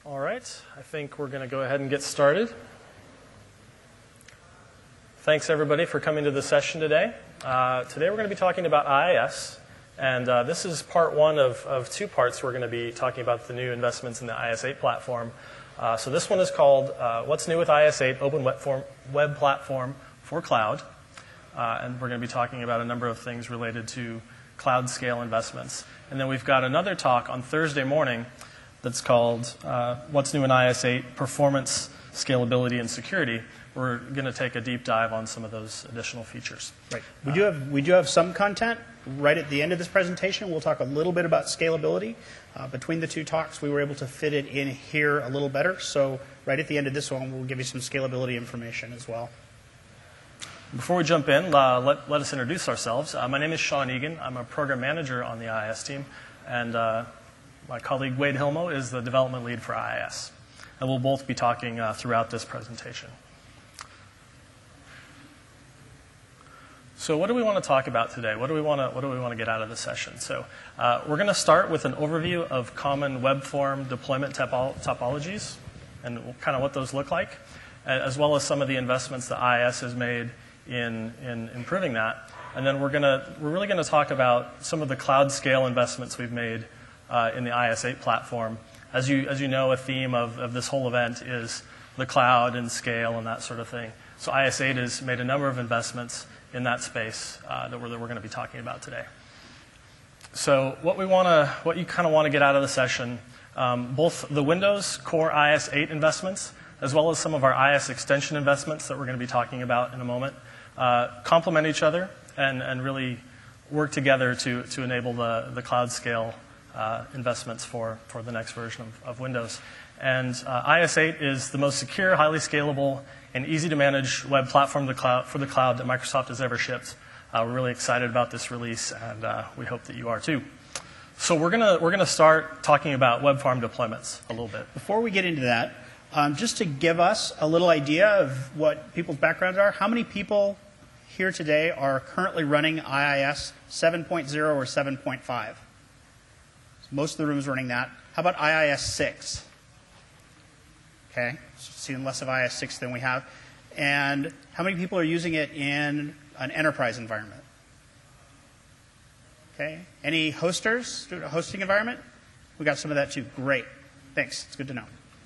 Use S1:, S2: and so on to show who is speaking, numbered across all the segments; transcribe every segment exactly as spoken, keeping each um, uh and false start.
S1: All right, I think we're going to go ahead and get started. Thanks everybody for coming to the session today. Uh, today we're going to be talking about I I S, and uh, this is part one of, of two parts. We're going to be talking about the new investments in the I I S eight platform. Uh, so this one is called uh, What's New with I I S eight, Open Web, Form, Web Platform for Cloud. Uh, and we're going to be talking about a number of things related to cloud scale investments. And then we've got another talk on Thursday morning that's called uh, What's New in I I S eight, Performance, Scalability, and Security. We're going to take a deep dive on some of those additional features.
S2: Right. We do have we do have some content right at the end of this presentation. We'll talk a little bit about scalability. Uh, between the two talks, we were able to fit it in here a little better. So right at the end of this one, we'll give you some scalability information as well.
S1: Before we jump in, uh, let, let us introduce ourselves. Uh, my name is Sean Egan. I'm a program manager on the I I S team, and uh, my colleague Wade Hilmo is the development lead for I I S. And we'll both be talking uh, throughout this presentation. So what do we want to talk about today? What do we want to, what do we want to get out of the session? So uh, we're going to start with an overview of common web form deployment topo topologies and kind of what those look like, as well as some of the investments that I I S has made in, in improving that. And then we're, gonna, we're really going to talk about some of the cloud scale investments we've made uh, in the I I S eight platform. As you, as you know, a theme of, of this whole event is the cloud and scale and that sort of thing. So I I S eight has made a number of investments in that space uh, that we're, that we're going to be talking about today. So what we want to, what you kind of want to get out of the session, um, both the Windows Core I I S eight investments, as well as some of our I I S extension investments that we're going to be talking about in a moment, uh, complement each other and, and really work together to, to enable the, the cloud scale uh, investments for, for the next version of, of Windows. And uh, I I S eight is the most secure, highly scalable, and easy to manage web platform to cloud, for the cloud that Microsoft has ever shipped. Uh, we're really excited about this release, and uh, we hope that you are too. So we're gonna we're gonna start talking about web farm deployments a little bit.
S2: Before we get into that, um, just to give us a little idea of what people's backgrounds are, how many people here today are currently running I I S seven point oh or seven point five? So most of the room is running that. How about I I S six? Okay, so seeing less of I I S six than we have. And how many people are using it in an enterprise environment? Okay, any hosters, a hosting environment? We got some of that too. Great, thanks, it's good to know.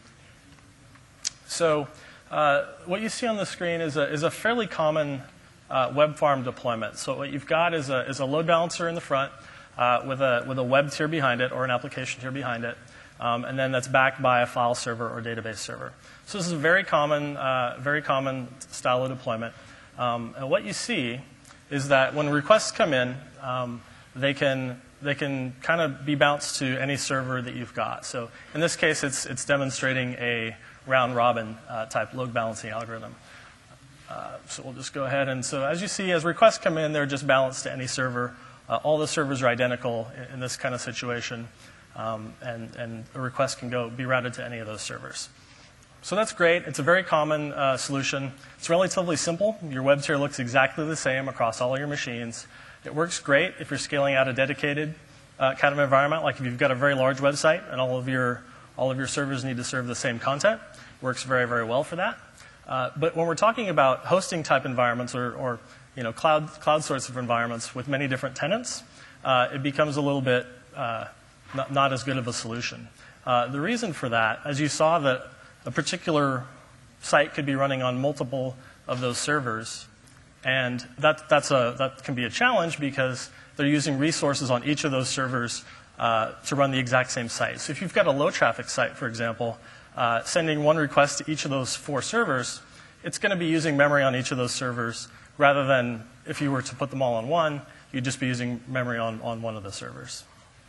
S1: So uh, what you see on the screen is a, is a fairly common uh, web farm deployment. So what you've got is a, is a load balancer in the front uh, with, a, with a web tier behind it or an application tier behind it. Um, and then that's backed by a file server or database server. So this is a very common, uh, very common style of deployment. Um, and what you see is that when requests come in, um, they can they can kind of be bounced to any server that you've got. So in this case, it's it's demonstrating a round robin uh, type load balancing algorithm. Uh, so we'll just go ahead and so as you see, as requests come in, they're just balanced to any server. Uh, all the servers are identical in, in this kind of situation. Um, and, and a request can go be routed to any of those servers. So that's great. It's a very common uh, solution. It's relatively simple. Your web tier looks exactly the same across all your machines. It works great if you're scaling out a dedicated uh, kind of environment, like if you've got a very large website and all of your all of your servers need to serve the same content. Works very, very well for that. Uh, but when we're talking about hosting type environments or, or you know cloud cloud sorts of environments with many different tenants, uh, it becomes a little bit uh, Not, not as good of a solution. Uh, the reason for that, as you saw that a particular site could be running on multiple of those servers, and that, that's a, that can be a challenge because they're using resources on each of those servers uh, to run the exact same site. So if you've got a low traffic site, for example, uh, sending one request to each of those four servers, it's going to be using memory on each of those servers rather than if you were to put them all on one, you'd just be using memory on, on one of the servers.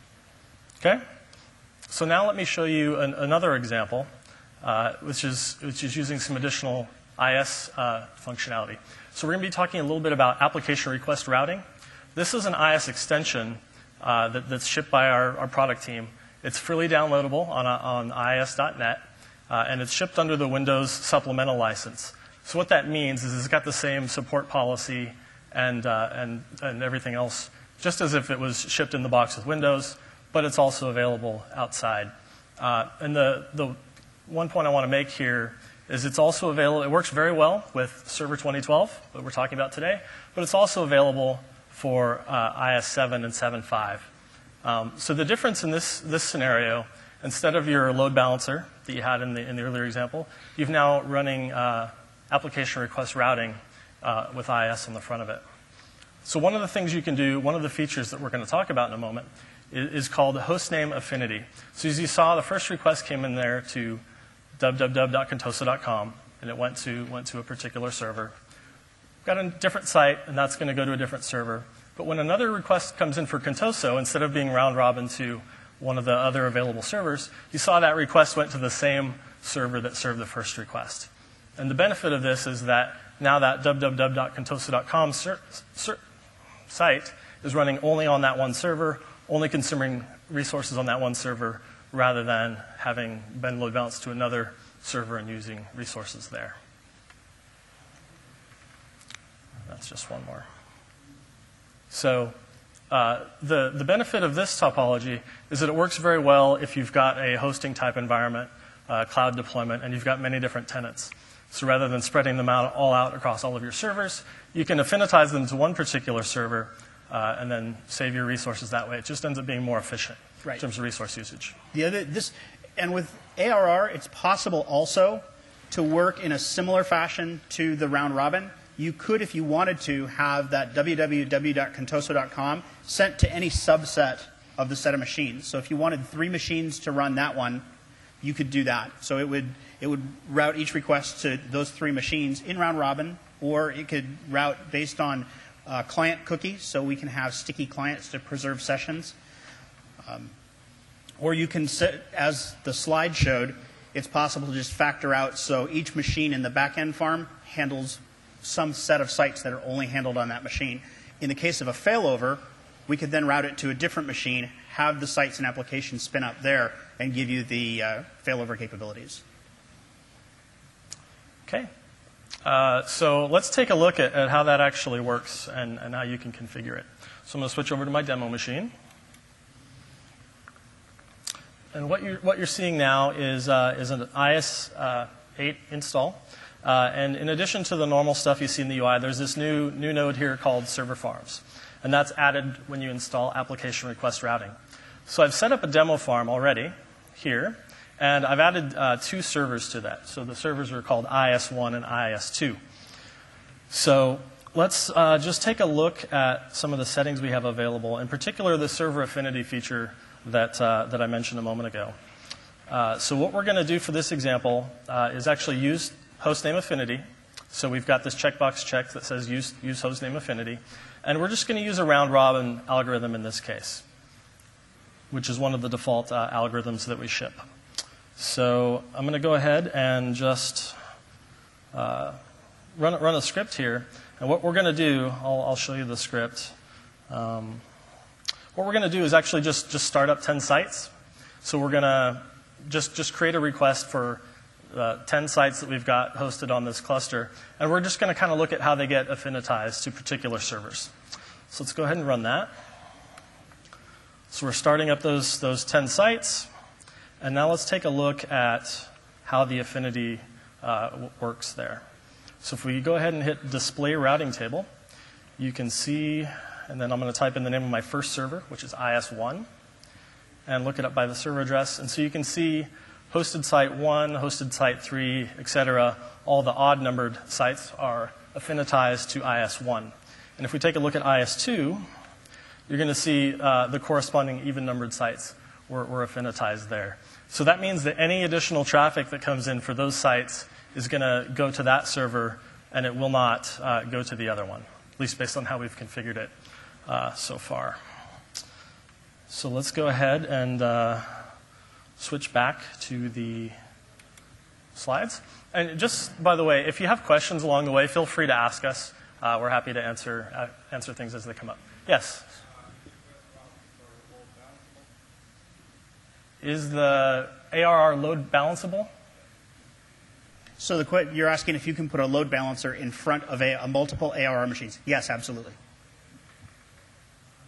S1: Okay, so now let me show you an, another example, uh, which is which is using some additional I I S uh, functionality. So we're going to be talking a little bit about application request routing. This is an I I S extension uh, that, that's shipped by our, our product team. It's freely downloadable on, a, on I I S dot net, uh, and it's shipped under the Windows supplemental license. So what that means is it's got the same support policy and uh, and and everything else, just as if it was shipped in the box with Windows. But it's also available outside. Uh, and the, the one point I want to make here is it's also available, it works very well with Server twenty twelve, that we're talking about today, but it's also available for uh, I S seven and seven point five. Um, so the difference in this, this scenario, instead of your load balancer that you had in the, in the earlier example, you've now running uh, application request routing uh, with I S on the front of it. So one of the things you can do, one of the features that we're going to talk about in a moment, is, is called hostname affinity. So as you saw, the first request came in there to w w w dot contoso dot com, and it went to, went to a particular server. Got a different site, and that's going to go to a different server. But when another request comes in for Contoso, instead of being round robin to one of the other available servers, you saw that request went to the same server that served the first request. And the benefit of this is that now that w w w dot contoso dot com ser ser site is running only on that one server, only consuming resources on that one server, rather than having been load balanced to another server and using resources there. That's just one more. So uh, the, the benefit of this topology is that it works very well if you've got a hosting type environment, uh, cloud deployment, and you've got many different tenants. So rather than spreading them out all out across all of your servers, you can affinitize them to one particular server uh, and then save your resources that way. It just ends up being more efficient
S2: right.
S1: in terms of resource usage.
S2: The other, this, and with A R R, it's possible also to work in a similar fashion to the round robin. You could, if you wanted to, have that w w w dot contoso dot com sent to any subset of the set of machines. So if you wanted three machines to run that one, you could do that. So it would, it would route each request to those three machines in round robin, or it could route based on uh, client cookies, so we can have sticky clients to preserve sessions. Um, or you can, set, as the slide showed, it's possible to just factor out so each machine in the back-end farm handles some set of sites that are only handled on that machine. In the case of a failover, we could then route it to a different machine, have the sites and applications spin up there, and give you the uh, failover capabilities.
S1: Okay. Uh, so let's take a look at, at how that actually works and, and how you can configure it. So I'm going to switch over to my demo machine. And what you're, what you're seeing now is, uh, is an I S eight install. Uh, and in addition to the normal stuff you see in the U I, there's this new, new node here called Server Farms. And that's added when you install application request routing. So I've set up a demo farm already here, and I've added uh, two servers to that. So the servers are called I S one and I S two. So let's uh, just take a look at some of the settings we have available, in particular the server affinity feature that, uh, that I mentioned a moment ago. Uh, so what we're going to do for this example uh, is actually use hostname affinity. So we've got this checkbox checked that says use, use hostname affinity. And we're just going to use a round robin algorithm in this case, which is one of the default uh, algorithms that we ship. So I'm going to go ahead and just uh, run, run a script here. And what we're going to do, I'll, I'll show you the script. Um, what we're going to do is actually just, just start up ten sites. So we're going to just, just create a request for Uh, ten sites that we've got hosted on this cluster. And we're just going to kind of look at how they get affinitized to particular servers. So let's go ahead and run that. So we're starting up those, those ten sites. And now let's take a look at how the affinity uh, works there. So if we go ahead and hit display routing table, you can see, and then I'm going to type in the name of my first server, which is I S one, and look it up by the server address. And so you can see hosted site one, hosted site three, et cetera, all the odd-numbered sites are affinitized to I S one. And if we take a look at I S two, you're going to see uh, the corresponding even-numbered sites were, were affinitized there. So that means that any additional traffic that comes in for those sites is going to go to that server, and it will not uh, go to the other one, at least based on how we've configured it uh, so far. So let's go ahead and uh, switch back to the slides. And just, by the way, if you have questions along the way, feel free to ask us. Uh, we're happy to answer, uh, answer things as they come up. Yes? Is the A R R load balanceable?
S2: So the, you're asking if you can put a load balancer in front of a, a multiple A R R machines. Yes, absolutely.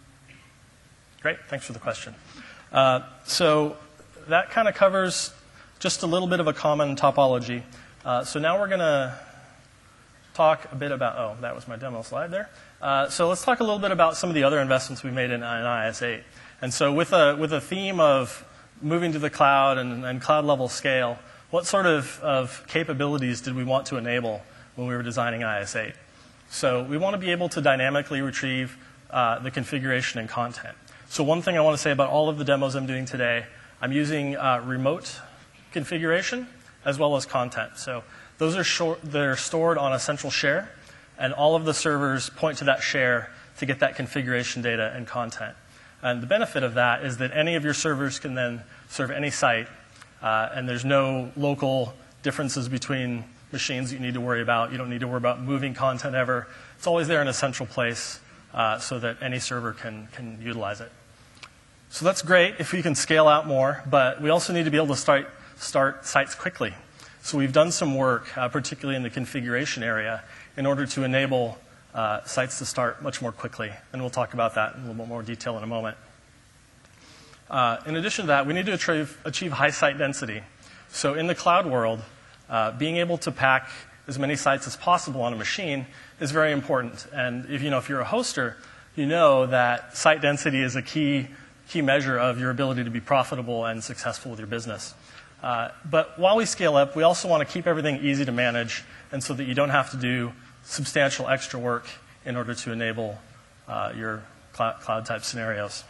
S1: Great. Thanks for the question. Uh, so that kind of covers just a little bit of a common topology. Uh, so now we're going to talk a bit about, oh, that was my demo slide there. Uh, so let's talk a little bit about some of the other investments we made in, in I I S eight. And so with a, with a theme of moving to the cloud and, and cloud level scale, what sort of, of capabilities did we want to enable when we were designing I I S eight? So we want to be able to dynamically retrieve uh, the configuration and content. So one thing I want to say about all of the demos I'm doing today, I'm using uh, remote configuration as well as content. So those are short, they're stored on a central share, and all of the servers point to that share to get that configuration data and content. And the benefit of that is that any of your servers can then serve any site, uh, and there's no local differences between machines that you need to worry about. You don't need to worry about moving content ever. It's always there in a central place uh, so that any server can, can utilize it. So that's great if we can scale out more, but we also need to be able to start, start sites quickly. So we've done some work, uh, particularly in the configuration area, in order to enable uh, sites to start much more quickly. And we'll talk about that in a little bit more detail in a moment. Uh, in addition to that, we need to achieve, achieve high site density. So in the cloud world, uh, being able to pack as many sites as possible on a machine is very important. And if, you know, if you're a hoster, you know that site density is a key, key measure of your ability to be profitable and successful with your business. Uh, but while we scale up, we also want to keep everything easy to manage, and so that you don't have to do substantial extra work in order to enable uh, your cl- cloud type scenarios.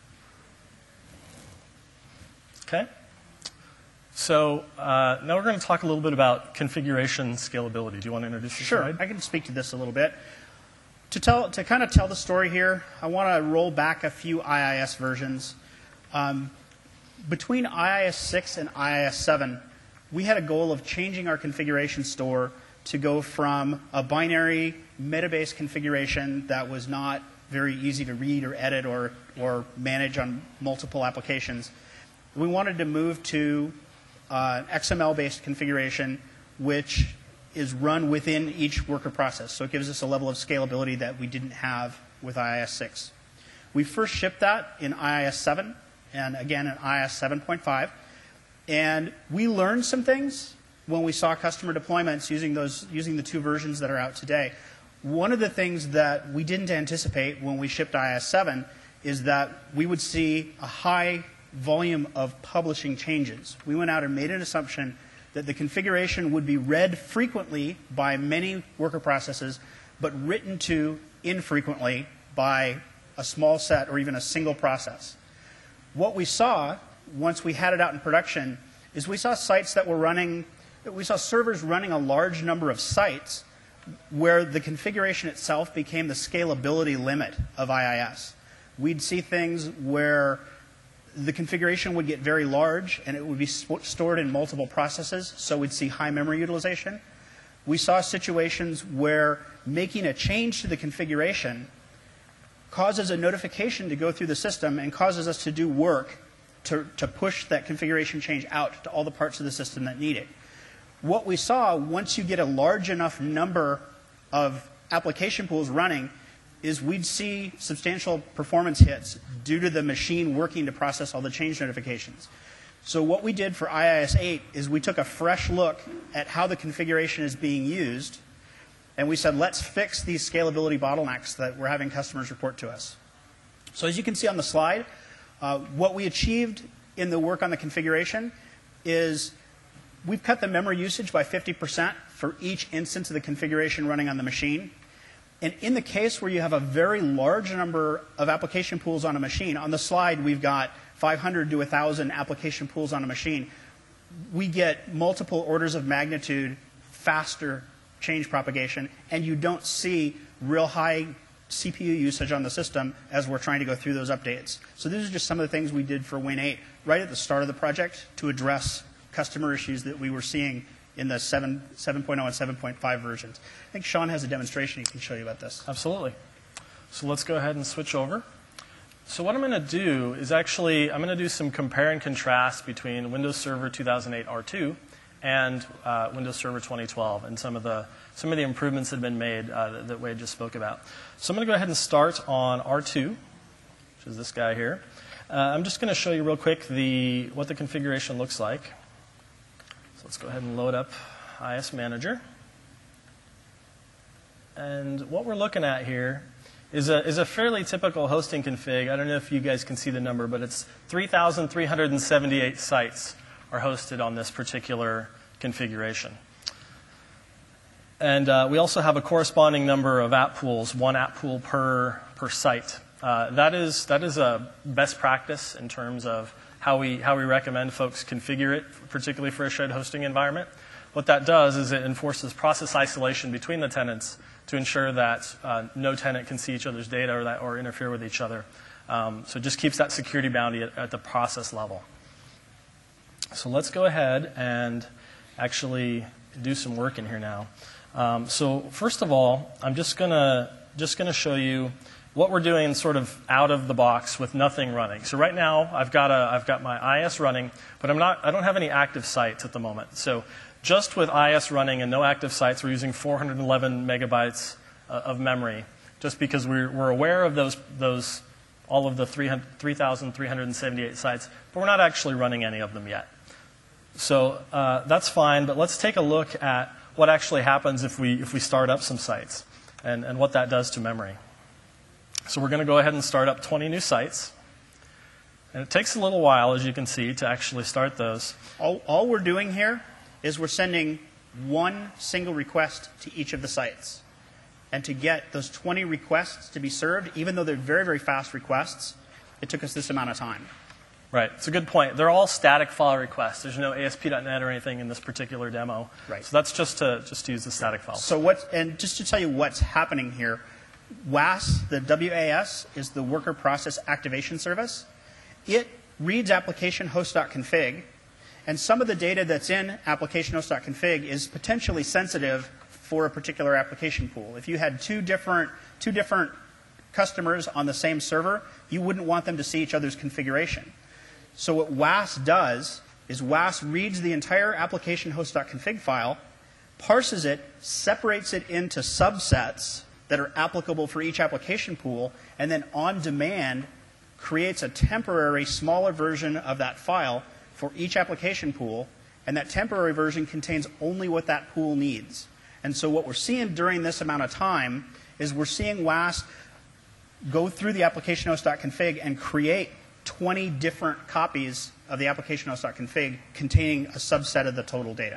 S1: Okay? So uh, now we're going to talk a little bit about configuration scalability. Do you want to introduce your
S2: Sure,
S1: slide?
S2: I can speak to this a little bit. To tell, to kind of tell the story here, I want to roll back a few I I S versions. Um, between I I S six and I I S seven, we had a goal of changing our configuration store to go from a binary meta-based configuration that was not very easy to read or edit or, or manage on multiple applications. We wanted to move to uh, X M L-based configuration, which is run within each worker process. So it gives us a level of scalability that we didn't have with I I S six. We first shipped that in I I S seven, and again in I I S seven point five. And we learned some things when we saw customer deployments using those, using the two versions that are out today. One of the things that we didn't anticipate when we shipped I I S seven is that we would see a high volume of publishing changes. We went out and made an assumption that the configuration would be read frequently by many worker processes, but written to infrequently by a small set or even a single process. What we saw once we had it out in production is we saw sites that were running, we saw servers running a large number of sites where the configuration itself became the scalability limit of I I S. We'd see things where the configuration would get very large and it would be stored in multiple processes, so we'd see high memory utilization. We saw situations where making a change to the configuration causes a notification to go through the system and causes us to do work to, to push that configuration change out to all the parts of the system that need it. What we saw, once you get a large enough number of application pools running, is we'd see substantial performance hits due to the machine working to process all the change notifications. So what we did for I I S eight is we took a fresh look at how the configuration is being used, and we said, let's fix these scalability bottlenecks that we're having customers report to us. So as you can see on the slide, uh, what we achieved in the work on the configuration is we've cut the memory usage by fifty percent for each instance of the configuration running on the machine. And in the case where you have a very large number of application pools on a machine, on the slide we've got five hundred to one thousand application pools on a machine, we get multiple orders of magnitude faster change propagation, and you don't see real high C P U usage on the system as we're trying to go through those updates. So these are just some of the things we did for Win eight right at the start of the project to address customer issues that we were seeing in the seven point oh and seven point five versions. I think Sean has a demonstration he can show you about this.
S1: Absolutely. So let's go ahead and switch over. So what I'm going to do is actually, I'm going to do some compare and contrast between Windows Server two thousand eight R two and uh, Windows Server twenty twelve and some of the, some of the improvements that have been made uh, that, that Wade just spoke about. So I'm going to go ahead and start on R two, which is this guy here. Uh, I'm just going to show you real quick the, what the configuration looks like. let's go ahead and load up I S Manager. And what we're looking at here is a, is a fairly typical hosting config. I don't know if you guys can see the number, but it's three thousand three hundred seventy-eight sites are hosted on this particular configuration. And uh, we also have a corresponding number of app pools, one app pool per, per site. Uh, that is, that is a best practice in terms of how we, how we recommend folks configure it, particularly for a shared hosting environment. What that does is it enforces process isolation between the tenants to ensure that uh, no tenant can see each other's data or, that, or interfere with each other. Um, so it just keeps that security boundary at, at the process level. So let's go ahead and actually do some work in here now. Um, so first of all, I'm just gonna just gonna show you what we're doing sort of out of the box with nothing running. So right now I've got a I've got my I S running, but I'm not I don't have any active sites at the moment. So just with I S running and no active sites, we're using four hundred eleven megabytes uh, of memory, just because we're we're aware of those those all of the three thousand three hundred seventy-eight sites, but we're not actually running any of them yet. So uh, that's fine, but let's take a look at what actually happens if we, if we start up some sites and, and what that does to memory. So we're going to go ahead and start up twenty new sites. And it takes a little while, as you can see, to actually start those.
S2: All, all we're doing here is we're sending one single request to each of the sites. And to get those twenty requests to be served, even though they're very, very fast requests, it took us this amount of time.
S1: Right. It's a good point. They're all static file requests. There's no A S P dot net or anything in this particular demo.
S2: Right.
S1: So that's just to just to use the static file.
S2: So what? And just to tell you what's happening here, W A S, the W A S, is the Worker Process Activation Service. It reads application host.config, and some of the data that's in application host.config is potentially sensitive for a particular application pool. If you had two different two different customers on the same server, you wouldn't want them to see each other's configuration. So what W A S does is W A S reads the entire application host.config file, parses it, separates it into subsets that are applicable for each application pool, and then on demand creates a temporary smaller version of that file for each application pool, and that temporary version contains only what that pool needs. And so what we're seeing during this amount of time is we're seeing W A S go through the application host.config and create twenty different copies of the application host.config containing a subset of the total data.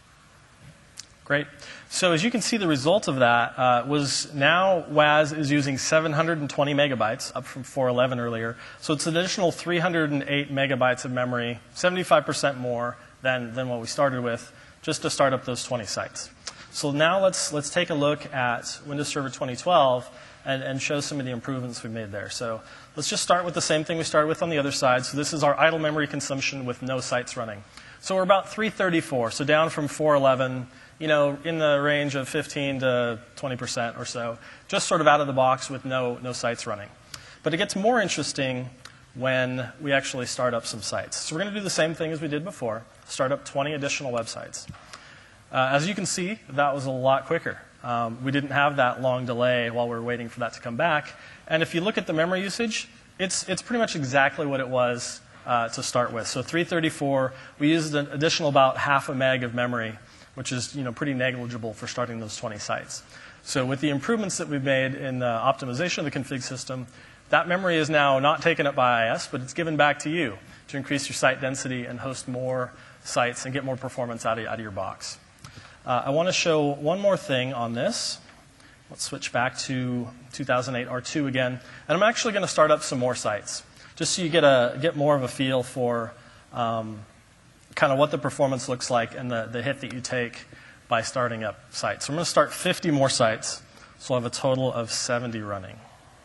S1: Great. So as you can see, the result of that uh, was now W A S is using seven hundred twenty megabytes, up from four eleven earlier. So it's an additional three hundred eight megabytes of memory, seventy-five percent more than, than what we started with, just to start up those twenty sites. So now let's, let's take a look at Windows Server twenty twelve and, and show some of the improvements we made there. So let's just start with the same thing we started with on the other side. So this is our idle memory consumption with no sites running. So we're about three thirty-four, so down from four eleven, you know, in the range of fifteen to twenty percent or so, just sort of out of the box with no, no sites running. But it gets more interesting when we actually start up some sites. So we're going to do the same thing as we did before, start up twenty additional websites. Uh, as you can see, that was a lot quicker. Um, we didn't have that long delay while we were waiting for that to come back. And if you look at the memory usage, it's, it's pretty much exactly what it was uh, to start with. So three thirty-four, we used an additional about half a meg of memory, which is, you know, pretty negligible for starting those twenty sites. So with the improvements that we've made in the optimization of the config system, that memory is now not taken up by I S, but it's given back to you to increase your site density and host more sites and get more performance out of, out of your box. Uh, I want to show one more thing on this. Let's switch back to two thousand eight R two again. And I'm actually going to start up some more sites, just so you get, a, get more of a feel for um, kind of what the performance looks like and the, the hit that you take by starting up sites. So I'm going to start fifty more sites, so we'll have a total of seventy running.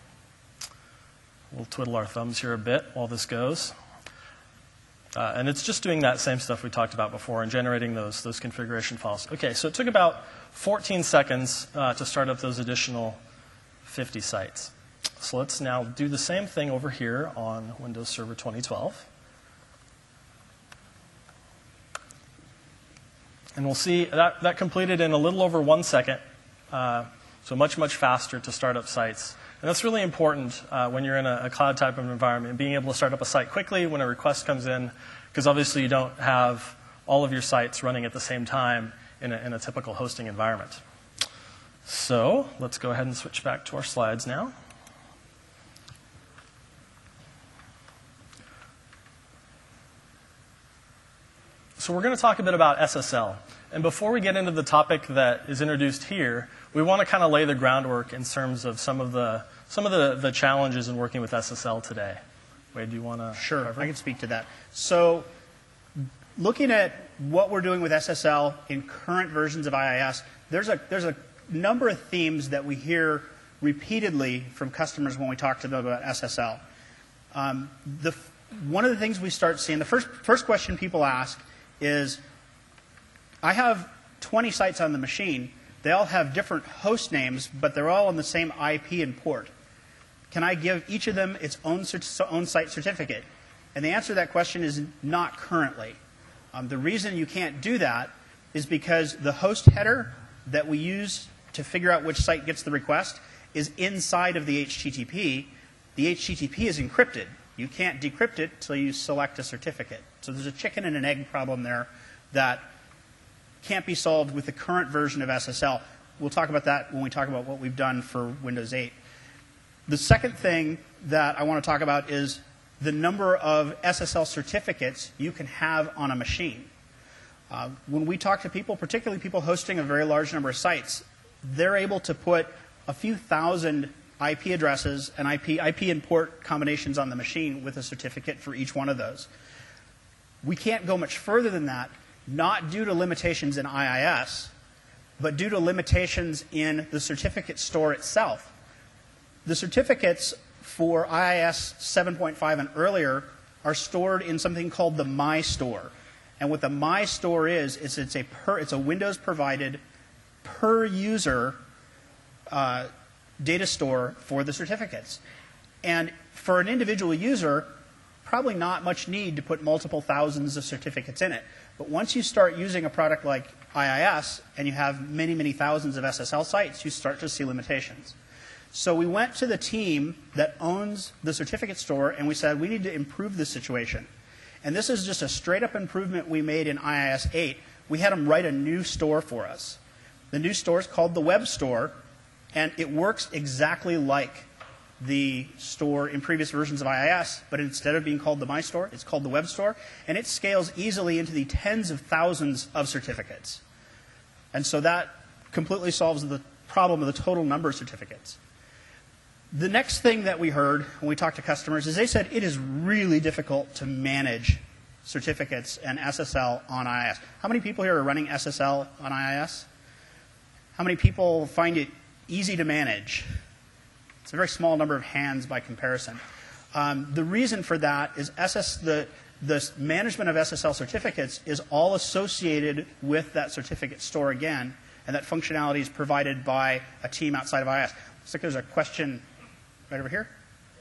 S1: We'll twiddle our thumbs here a bit while this goes. Uh, and it's just doing that same stuff we talked about before and generating those, those configuration files. Okay, so it took about fourteen seconds uh, to start up those additional fifty sites. So let's now do the same thing over here on Windows Server twenty twelve. And we'll see that, that completed in a little over one second, uh, so much, much faster to start up sites. And that's really important uh, when you're in a, a cloud type of environment, being able to start up a site quickly when a request comes in, because obviously you don't have all of your sites running at the same time in a, in a typical hosting environment. So let's go ahead and switch back to our slides now. So we're going to talk a bit about S S L. And before we get into the topic that is introduced here, we want to kind of lay the groundwork in terms of some of the some of the, the challenges in working with S S L today. Wade, do you want to?
S2: Sure,
S1: cover?
S2: I can speak to that. So looking at what we're doing with S S L in current versions of I I S, there's a, there's a number of themes that we hear repeatedly from customers when we talk to them about S S L. Um, the, one of the things we start seeing, the first, first question people ask is, I have twenty sites on the machine. They all have different host names, but they're all on the same I P and port. Can I give each of them its own, own site certificate? And the answer to that question is not currently. Um, the reason you can't do that is because the host header that we use to figure out which site gets the request is inside of the H T T P. The H T T P is encrypted. You can't decrypt it until you select a certificate. So there's a chicken and an egg problem there that can't be solved with the current version of S S L. We'll talk about that when we talk about what we've done for Windows eight. The second thing that I want to talk about is the number of S S L certificates you can have on a machine. Uh, when we talk to people, particularly people hosting a very large number of sites, they're able to put a few thousand I P addresses and I P, I P and port combinations on the machine with a certificate for each one of those. We can't go much further than that, not due to limitations in I I S, but due to limitations in the certificate store itself. The certificates for I I S seven point five and earlier are stored in something called the My Store. And what the My Store is, is it's a, per, it's a Windows-provided per-user uh, data store for the certificates. And for an individual user, probably not much need to put multiple thousands of certificates in it. But once you start using a product like I I S and you have many, many thousands of S S L sites, you start to see limitations. So we went to the team that owns the certificate store and we said, we need to improve this situation. And this is just a straight-up improvement we made in I I S eight. We had them write a new store for us. The new store is called the Web Store, and it works exactly like the store in previous versions of I I S, but instead of being called the My Store, it's called the Web Store, and it scales easily into the tens of thousands of certificates. And so that completely solves the problem of the total number of certificates. The next thing that we heard when we talked to customers is they said it is really difficult to manage certificates and S S L on I I S. How many people here are running S S L on I I S? How many people find it easy to manage? It's a very small number of hands by comparison. Um, the reason for that is S S, the, the management of S S L certificates is all associated with that certificate store again, and that functionality is provided by a team outside of I I S. Looks like there's a question right over here.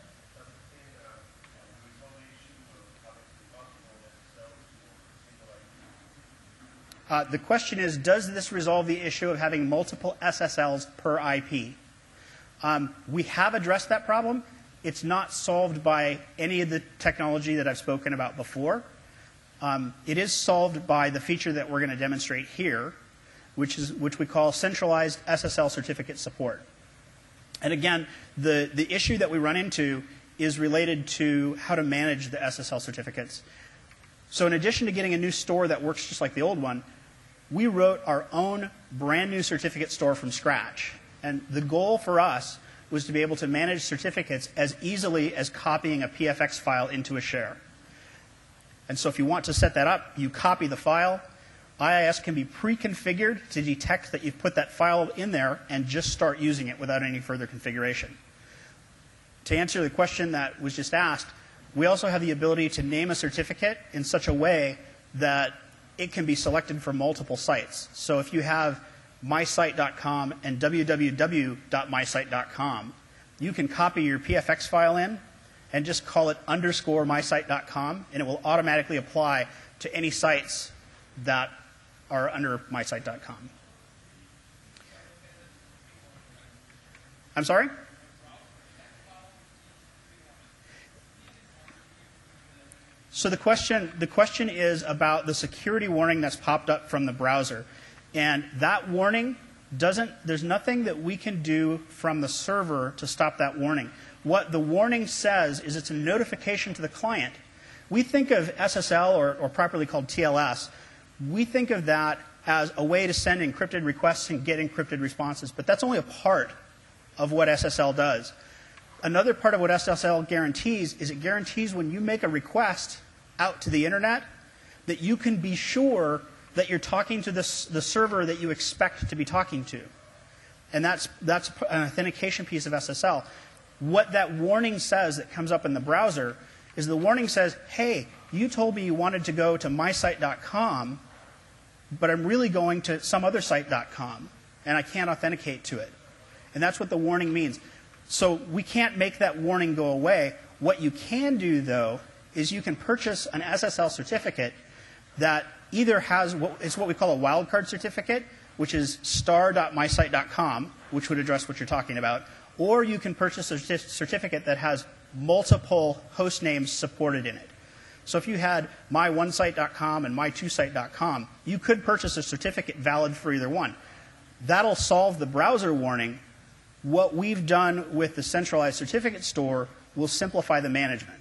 S2: Uh, the question is, does this resolve the issue of having multiple S S Ls per I P? Um, we have addressed that problem. It's not solved by any of the technology that I've spoken about before. Um, it is solved by the feature that we're going to demonstrate here, which is which we call centralized S S L certificate support. And again, the, the issue that we run into is related to how to manage the S S L certificates. So in addition to getting a new store that works just like the old one, we wrote our own brand new certificate store from scratch. And the goal for us was to be able to manage certificates as easily as copying a P F X file into a share. And so if you want to set that up, you copy the file. I I S can be pre-configured to detect that you've put that file in there and just start using it without any further configuration. To answer the question that was just asked, we also have the ability to name a certificate in such a way that it can be selected from multiple sites. So if you have my site dot com and w w w dot my site dot com, you can copy your P F X file in and just call it underscore my site dot com, and it will automatically apply to any sites that are under my site dot com. I'm sorry? So the question, the question is about the security warning that's popped up from the browser. And that warning doesn't, there's nothing that we can do from the server to stop that warning. What the warning says is it's a notification to the client. We think of S S L, or, or properly called T L S, we think of that as a way to send encrypted requests and get encrypted responses. But that's only a part of what S S L does. Another part of what S S L guarantees is it guarantees when you make a request out to the internet that you can be sure that you're talking to this, the server that you expect to be talking to. And that's, that's an authentication piece of S S L. What that warning says that comes up in the browser is the warning says, hey, you told me you wanted to go to my site dot com, but I'm really going to some other site dot com, and I can't authenticate to it. And that's what the warning means. So we can't make that warning go away. What you can do, though, is you can purchase an S S L certificate that either has what, it's what we call a wildcard certificate, which is star dot my site dot com, which would address what you're talking about, or you can purchase a certificate that has multiple host names supported in it. So if you had my one site dot com and my two site dot com, you could purchase a certificate valid for either one. That'll solve the browser warning. What we've done with the centralized certificate store will simplify the management.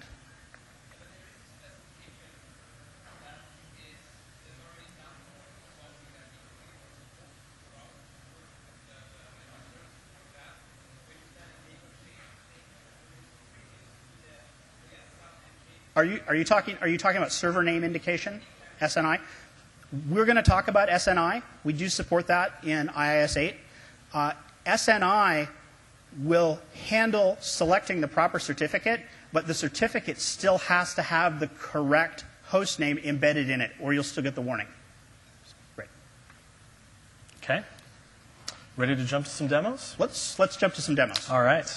S2: Are you, are you talking, are you talking about server name indication, S N I? We're going to talk about S N I. We do support that in I I S eight. Uh, S N I will handle selecting the proper certificate, but the certificate still has to have the correct host name embedded in it, or you'll still get the warning. Great.
S1: Okay. Ready to jump to some demos?
S2: Let's, let's jump to some demos.
S1: All right.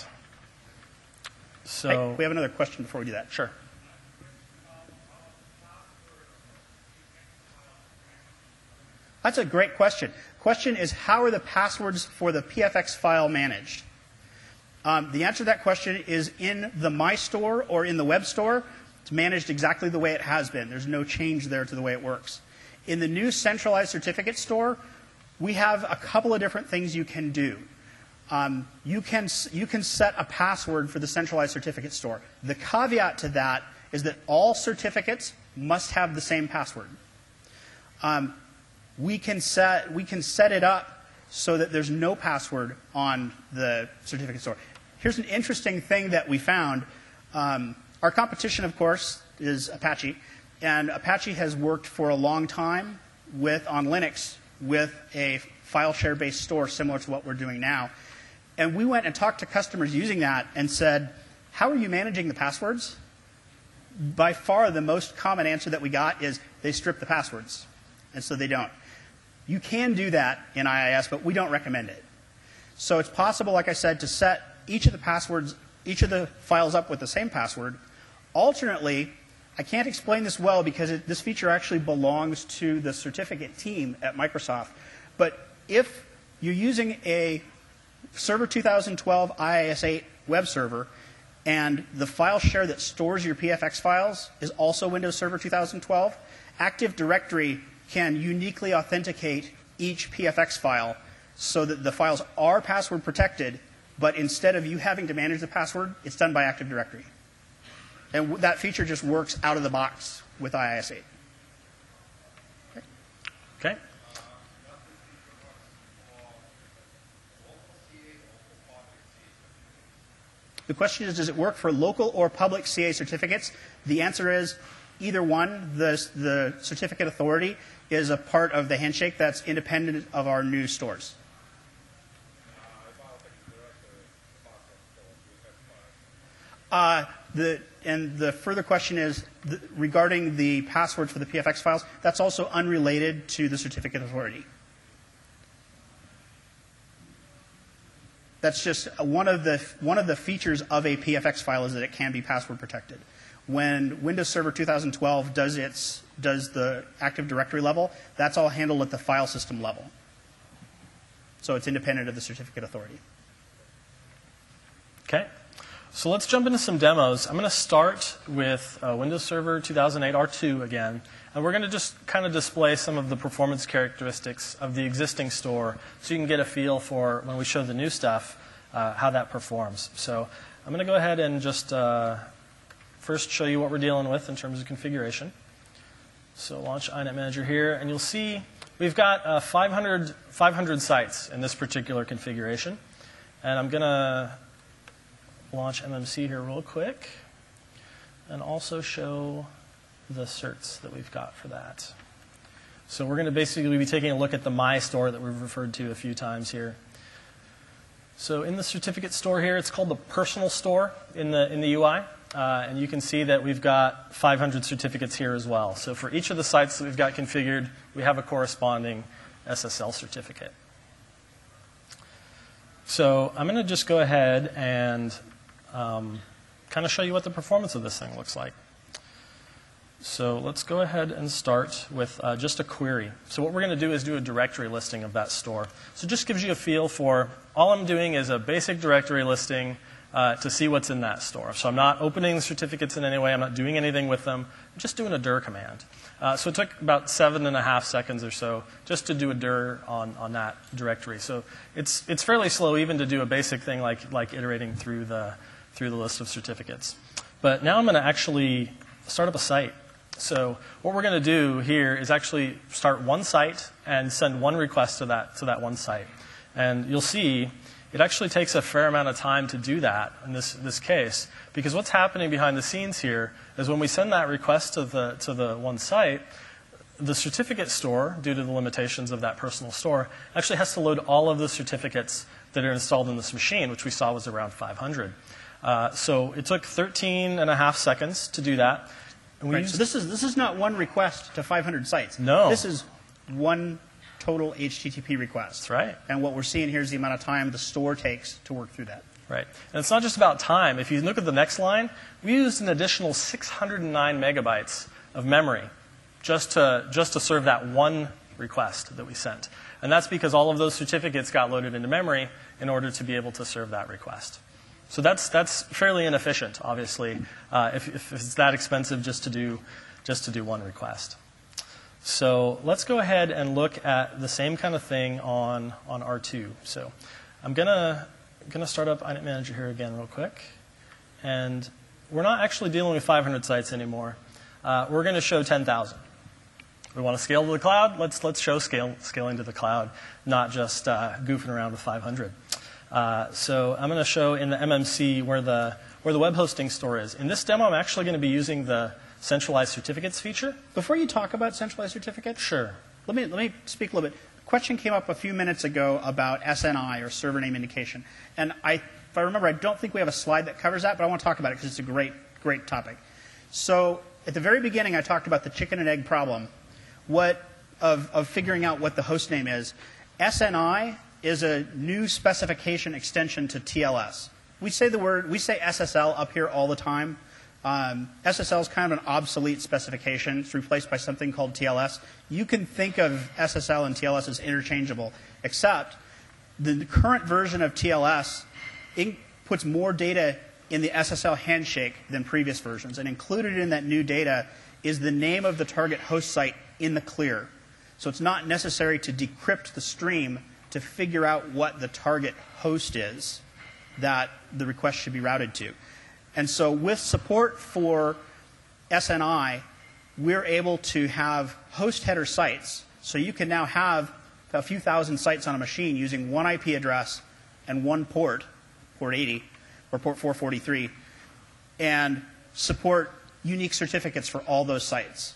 S1: So
S2: Hey, we have another question before we do that.
S1: Sure.
S2: That's a great question. Question is, how are the passwords for the P F X file managed? Um, the answer to that question is in the My Store or in the web store. It's managed exactly the way it has been. There's no change there to the way it works. In the new centralized certificate store, we have a couple of different things you can do. Um, you, can, you can set a password for the centralized certificate store. The caveat to that is that all certificates must have the same password. Um, we can set we can set it up so that there's no password on the certificate store. Here's an interesting thing that we found. Um, our competition, of course, is Apache, and Apache has worked for a long time with on Linux with a file share based store similar to what we're doing now. And we went and talked to customers using that and said, how are you managing the passwords? By far the most common answer that we got is they strip the passwords, and so they don't. You can do that in I I S, but we don't recommend it. So it's possible, like I said, to set each of the passwords, each of the files up with the same password. Alternately, I can't explain this well because it, this feature actually belongs to the certificate team at Microsoft. But if you're using a Server two thousand twelve I I S eight web server and the file share that stores your P F X files is also Windows Server two thousand twelve, Active Directory can uniquely authenticate each P F X file so that the files are password protected, but instead of you having to manage the password, it's done by Active Directory. And that feature just works out of the box with I I S eight.
S1: Okay. Okay.
S2: The question is, does it work for local or public C A certificates? The answer is either one. The, the certificate authority is a part of the handshake that's independent of our new stores. Uh, the, and the further question is the, regarding the password for the P F X files, that's also unrelated to the certificate authority. That's just one of the one of the features of a P F X file is that it can be password protected. When Windows Server two thousand twelve does its does the Active Directory level, that's all handled at the file system level. So it's independent of the certificate authority.
S1: Okay. So let's jump into some demos. I'm going to start with uh, Windows Server two thousand eight R two again, and we're going to just kind of display some of the performance characteristics of the existing store so you can get a feel for, when we show the new stuff, uh, how that performs. So I'm going to go ahead and just uh, first show you what we're dealing with in terms of configuration. So launch I NET Manager here, and you'll see we've got uh, five hundred, five hundred sites in this particular configuration. And I'm going to launch M M C here real quick and also show the certs that we've got for that. So we're going to basically be taking a look at the My Store that we've referred to a few times here. So in the certificate store here, it's called the Personal Store in the, in the U I. Uh, and you can see that we've got five hundred certificates here as well. So for each of the sites that we've got configured, we have a corresponding S S L certificate. So I'm going to just go ahead and um, kind of show you what the performance of this thing looks like. So let's go ahead and start with uh, just a query. So what we're going to do is do a directory listing of that store. So it just gives you a feel for, all I'm doing is a basic directory listing uh, to see what's in that store. So I'm not opening the certificates in any way. I'm not doing anything with them. I'm just doing a dir command. Uh, so it took about seven and a half seconds or so just to do a dir on, on that directory. So it's, it's fairly slow even to do a basic thing like, like iterating through the, through the list of certificates. But now I'm going to actually start up a site. So what we're going to do here is actually start one site and send one request to that, to that one site. And you'll see it actually takes a fair amount of time to do that in this, this case, because what's happening behind the scenes here is when we send that request to the, to the one site, the certificate store, due to the limitations of that personal store, actually has to load all of the certificates that are installed in this machine, which we saw was around five hundred. Uh, so it took thirteen and a half seconds to do that. And we
S2: Right,
S1: used,
S2: so this is, this is not one request to five hundred sites.
S1: No.
S2: This is one total H T T P request.
S1: That's right.
S2: And what we're seeing here is the amount of time the store takes to work through that.
S1: Right. And it's not just about time. If you look at the next line, we used an additional six hundred nine megabytes of memory just to, just to serve that one request that we sent. And that's because all of those certificates got loaded into memory in order to be able to serve that request. So that's, that's fairly inefficient, obviously, uh, if, if it's that expensive just to do, just to do one request. So let's go ahead and look at the same kind of thing on, on R two. So I'm going to going to start up I NET Manager here again real quick. And we're not actually dealing with five hundred sites anymore. Uh, we're going to show ten thousand. We want to scale to the cloud. Let's, let's show scale, scaling to the cloud, not just uh, goofing around with five hundred. Uh, so I'm going to show in the M M C where the, where the web hosting store is. In this demo, I'm actually going to be using the centralized certificates feature.
S2: Before you talk about centralized certificates,
S1: Sure.
S2: let me, let me speak a little bit. A question came up a few minutes ago about S N I, or server name indication. And I, if I remember, I don't think we have a slide that covers that, but I want to talk about it because it's a great, great topic. So at the very beginning, I talked about the chicken and egg problem what, of, of figuring out what the host name is. S N I is a new specification extension to T L S. We say the word, we say S S L up here all the time. Um, S S L is kind of an obsolete specification. It's replaced by something called T L S. You can think of S S L and T L S as interchangeable, except the current version of T L S in, puts more data in the S S L handshake than previous versions. And included in that new data is the name of the target host site in the clear. So it's not necessary to decrypt the stream to figure out what the target host is that the request should be routed to. And so with support for S N I, we're able to have host header sites. So you can now have a few thousand sites on a machine using one I P address and one port, port eighty, or port four forty-three, and support unique certificates for all those sites.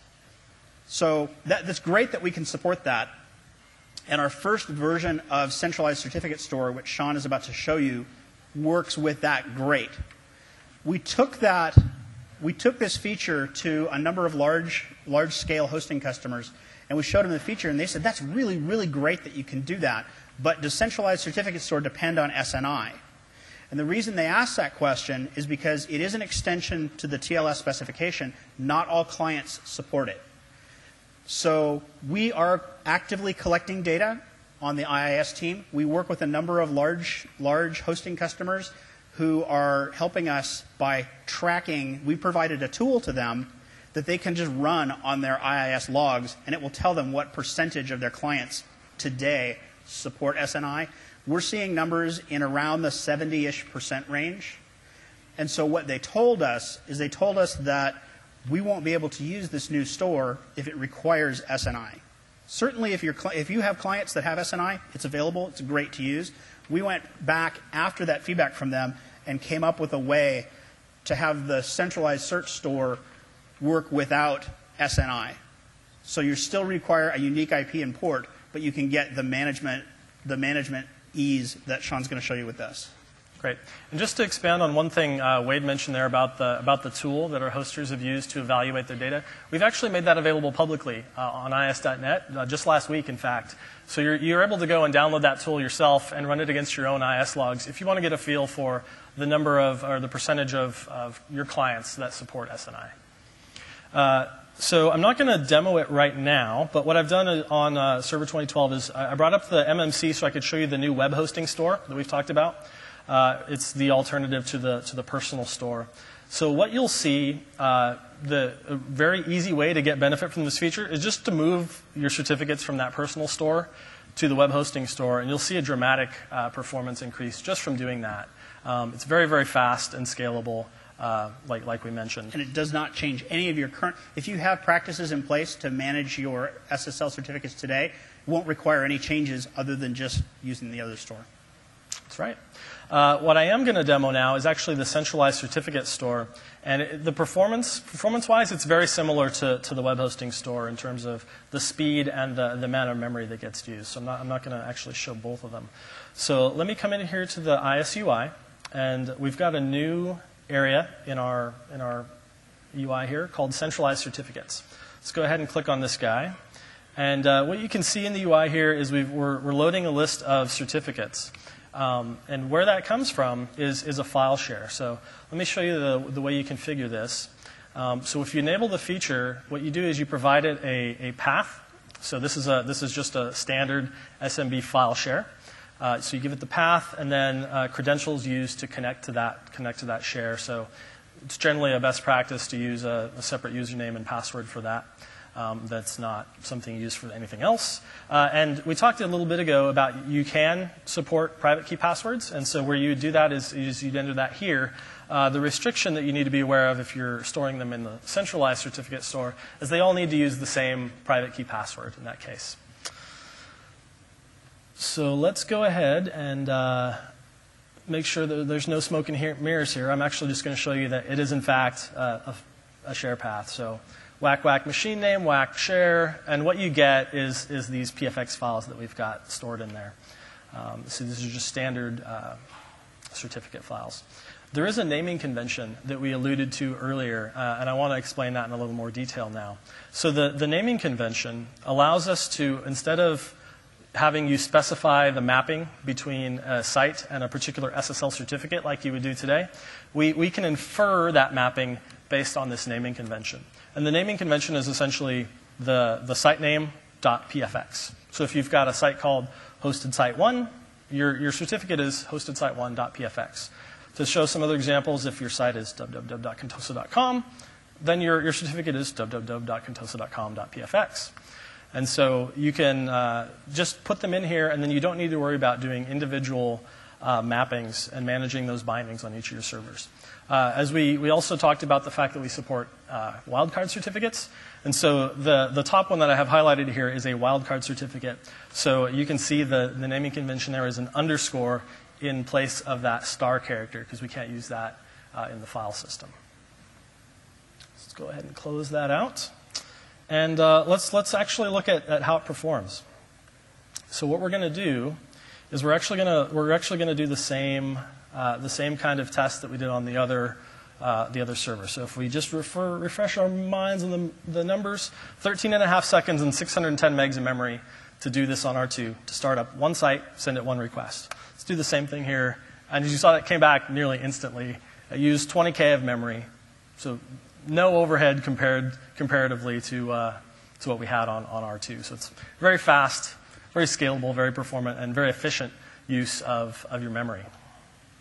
S2: So that, that's great that we can support that. And our first version of centralized certificate store, which Sean is about to show you, works with that great. We took that, we took this feature to a number of large, large-scale hosting customers, and we showed them the feature, and they said, that's really, really great that you can do that, but does centralized certificate store depend on S N I? And the reason they asked that question is because it is an extension to the T L S specification. Not all clients support it. So we are actively collecting data on the I I S team. We work with a number of large, large hosting customers who are helping us by tracking. We provided a tool to them that they can just run on their I I S logs, and it will tell them what percentage of their clients today support S N I. We're seeing numbers in around the seventy-ish percent range. And so what they told us is they told us that we won't be able to use this new store if it requires S N I. Certainly, if, you're, if you have clients that have S N I, it's available. It's great to use. We went back after that feedback from them and came up with a way to have the centralized search store work without S N I. So you still require a unique I P and port, but you can get the management, the management ease that Sean's going to show you with this.
S1: Great. And just to expand on one thing uh, Wade mentioned there about the, about the tool that our hosters have used to evaluate their data, we've actually made that available publicly uh, on I S dot net, uh, just last week, in fact. So you're, you're able to go and download that tool yourself and run it against your own I S logs if you want to get a feel for the number of, or the percentage of, of your clients that support S N I. Uh, so I'm not going to demo it right now, but what I've done on uh, Server twenty twelve is I brought up the M M C so I could show you the new web hosting store that we've talked about. Uh, it's the alternative to the to the personal store. So what you'll see, uh, the a very easy way to get benefit from this feature is just to move your certificates from that personal store to the web hosting store, and you'll see a dramatic uh, performance increase just from doing that. Um, it's very, very fast and scalable, uh, like like we mentioned.
S2: And it does not change any of your current. If you have practices in place to manage your S S L certificates today, it won't require any changes other than just using the other store.
S1: That's right. Uh, what I am going to demo now is actually the centralized certificate store. And it, the performance, performance-wise, it's very similar to, to the web hosting store in terms of the speed and the, the amount of memory that gets used. So I'm not, I'm not going to actually show both of them. So let me come in here to the I S U I. And we've got a new area in our, in our U I here called centralized certificates. Let's go ahead and click on this guy. And uh, what you can see in the U I here is we've, we're, we're loading a list of certificates. Um, and where that comes from is, is a file share. So let me show you the, the way you configure this. Um, so if you enable the feature, what you do is you provide it a, a path. So this is, a, this is just a standard S M B file share. Uh, so you give it the path and then uh, credentials used to connect to that, connect to that share. So it's generally a best practice to use a, a separate username and password for that. Um, that's not something used for anything else. Uh, and we talked a little bit ago about you can support private key passwords. And so where you do that is, is you'd enter that here. Uh, the restriction that you need to be aware of if you're storing them in the centralized certificate store is they all need to use the same private key password in that case. So let's go ahead and uh, make sure that there's no smoke and here, mirrors here. I'm actually just going to show you that it is, in fact, uh, a, a share path. So whack whack machine name, whack share, and what you get is, is these P F X files that we've got stored in there. Um, so these are just standard uh, certificate files. There is a naming convention that we alluded to earlier, uh, and I want to explain that in a little more detail now. So the, the naming convention allows us to, instead of having you specify the mapping between a site and a particular S S L certificate like you would do today, we, we can infer that mapping based on this naming convention. And the naming convention is essentially the, the site name dot P F X. So if you've got a site called hosted site one, your, your certificate is hosted site one dot P F X. To show some other examples, if your site is w w w dot contoso dot com, then your, your certificate is w w w dot contoso dot com dot P F X. And so you can uh, just put them in here, and then you don't need to worry about doing individual uh, mappings and managing those bindings on each of your servers. Uh, as we, we also talked about the fact that we support uh, wildcard certificates. And so the, the top one that I have highlighted here is a wildcard certificate. So you can see the, the naming convention there is an underscore in place of that star character, because we can't use that uh, in the file system. Let's go ahead and close that out. And uh, let's, let's actually look at, at how it performs. So what we're going to do is we're actually going to, we're actually going to do the same, uh, the same kind of test that we did on the other, uh, the other server. So if we just refer, refresh our minds on the, the numbers, thirteen and a half seconds and six hundred ten megs of memory to do this on R two, to start up one site, send it one request. Let's do the same thing here. And as you saw, it came back nearly instantly. It used twenty K of memory. So no overhead compared comparatively to, uh, to what we had on, on R two. So it's very fast, very scalable, very performant, and very efficient use of, of your memory.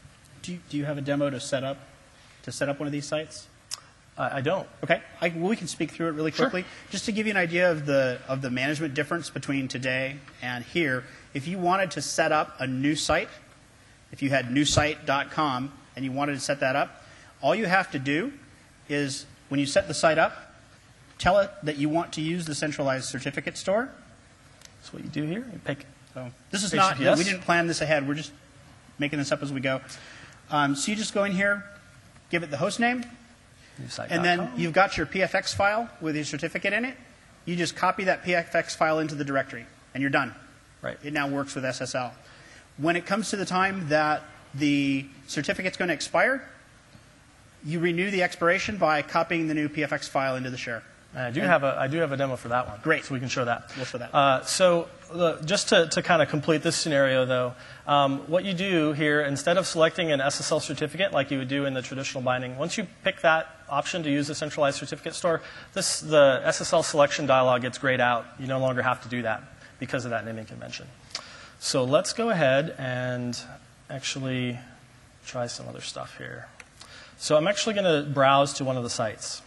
S2: do you, do you have a demo to set up to set up one of these sites?
S1: I, I don't.
S2: Okay, I, well, we can speak through it really quickly. Sure. Just to give you an idea of the of the management difference between today and here. If you wanted to set up a new site, if you had new site dot com and you wanted to set that up, all you have to do is when you set the site up, tell it that you want to use the centralized certificate store.
S1: That's what you do here. You pick.
S2: So this is not. We didn't plan this ahead. We're just making this up as we go. Um, so you just go in here, give it the host name, and then you've got your P F X file with your certificate in it. You just copy that P F X file into the directory, and you're done.
S1: Right.
S2: It now works with S S L. When it comes to the time that the certificate's going to expire, you renew the expiration by copying the new P F X file into the share.
S1: I do have a I do have a demo for that one.
S2: Great.
S1: So we can show that.
S2: We'll show that.
S1: Uh, so the, just to, to kind of complete this scenario, though, um, what you do here, instead of selecting an S S L certificate like you would do in the traditional binding, once you pick that option to use the centralized certificate store, this the S S L selection dialog gets grayed out. You no longer have to do that because of that naming convention. So let's go ahead and actually try some other stuff here. So I'm actually going to browse to one of the sites.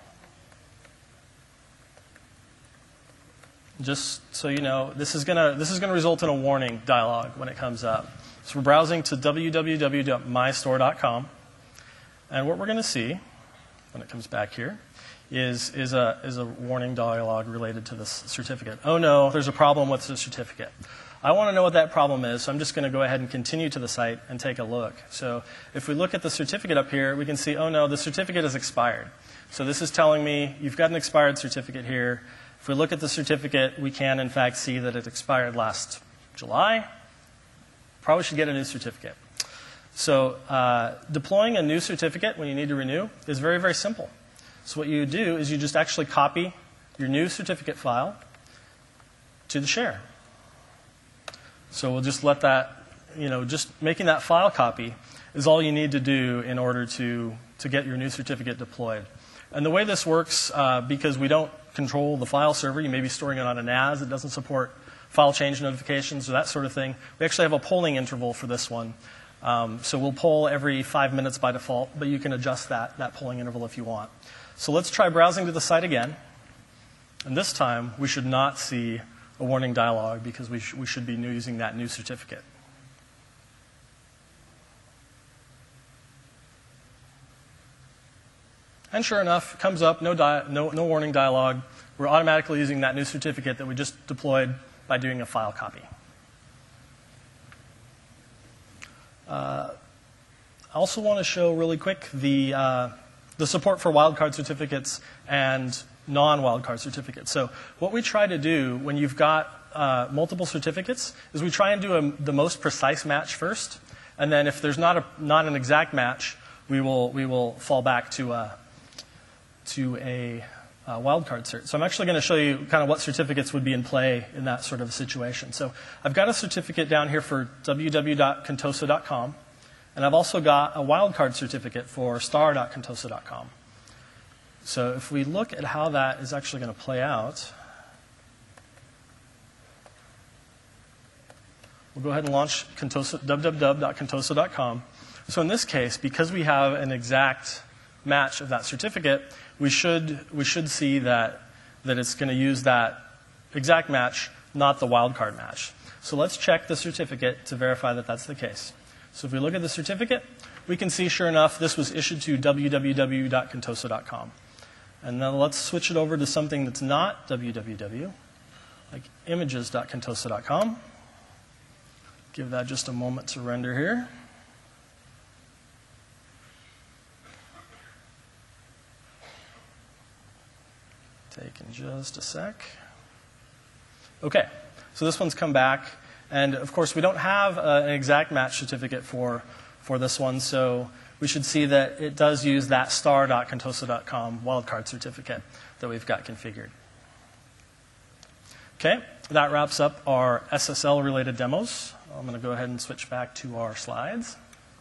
S1: Just so you know, this is going to this is going to result in a warning dialog when it comes up. So we're browsing to w w w dot my store dot com, and what we're going to see when it comes back here is is a is a warning dialog related to this certificate. Oh no, there's a problem with the certificate. I want to know what that problem is, so I'm just going to go ahead and continue to the site and take a look. So if we look at the certificate up here, we can see, oh no, the certificate is expired. So this is telling me you've got an expired certificate here. If we look at the certificate, we can, in fact, see that it expired last July. Probably should get a new certificate. So uh, deploying a new certificate when you need to renew is very, very simple. So what you do is you just actually copy your new certificate file to the share. So we'll just let that, you know, just making that file copy is all you need to do in order to, to get your new certificate deployed. And the way this works, uh, because we don't control the file server, you may be storing it on a N A S, it doesn't support file change notifications or that sort of thing. We actually have a polling interval for this one. Um, so we'll poll every five minutes by default, but you can adjust that, that polling interval if you want. So let's try browsing to the site again. And this time, we should not see a warning dialog because we, sh we should be new using that new certificate. And sure enough, it comes up, no, no, no warning dialog. We're automatically using that new certificate that we just deployed by doing a file copy. Uh, I also want to show really quick the, uh, the support for wildcard certificates and non-wildcard certificates. So what we try to do when you've got uh, multiple certificates is we try and do a, the most precise match first, and then if there's not, a, not an exact match, we will, we will fall back to a, to a uh, wildcard cert. So I'm actually going to show you kind of what certificates would be in play in that sort of situation. So I've got a certificate down here for w w w dot contoso dot com, and I've also got a wildcard certificate for star dot contoso dot com. So if we look at how that is actually going to play out, we'll go ahead and launch Contoso, w w w dot contoso dot com. So in this case, because we have an exact match of that certificate, we should, we should see that, that it's going to use that exact match, not the wildcard match. So let's check the certificate to verify that that's the case. So if we look at the certificate, we can see, sure enough, this was issued to w w w dot contoso dot com. And then let's switch it over to something that's not w w w, like images dot contoso dot com. Give that just a moment to render here. Taking just a sec. Okay, so this one's come back. And of course, we don't have uh, an exact match certificate for, for this one, so we should see that it does use that star dot contoso dot com wildcard certificate that we've got configured. Okay, that wraps up our S S L-related demos. I'm going to go ahead and switch back to our slides.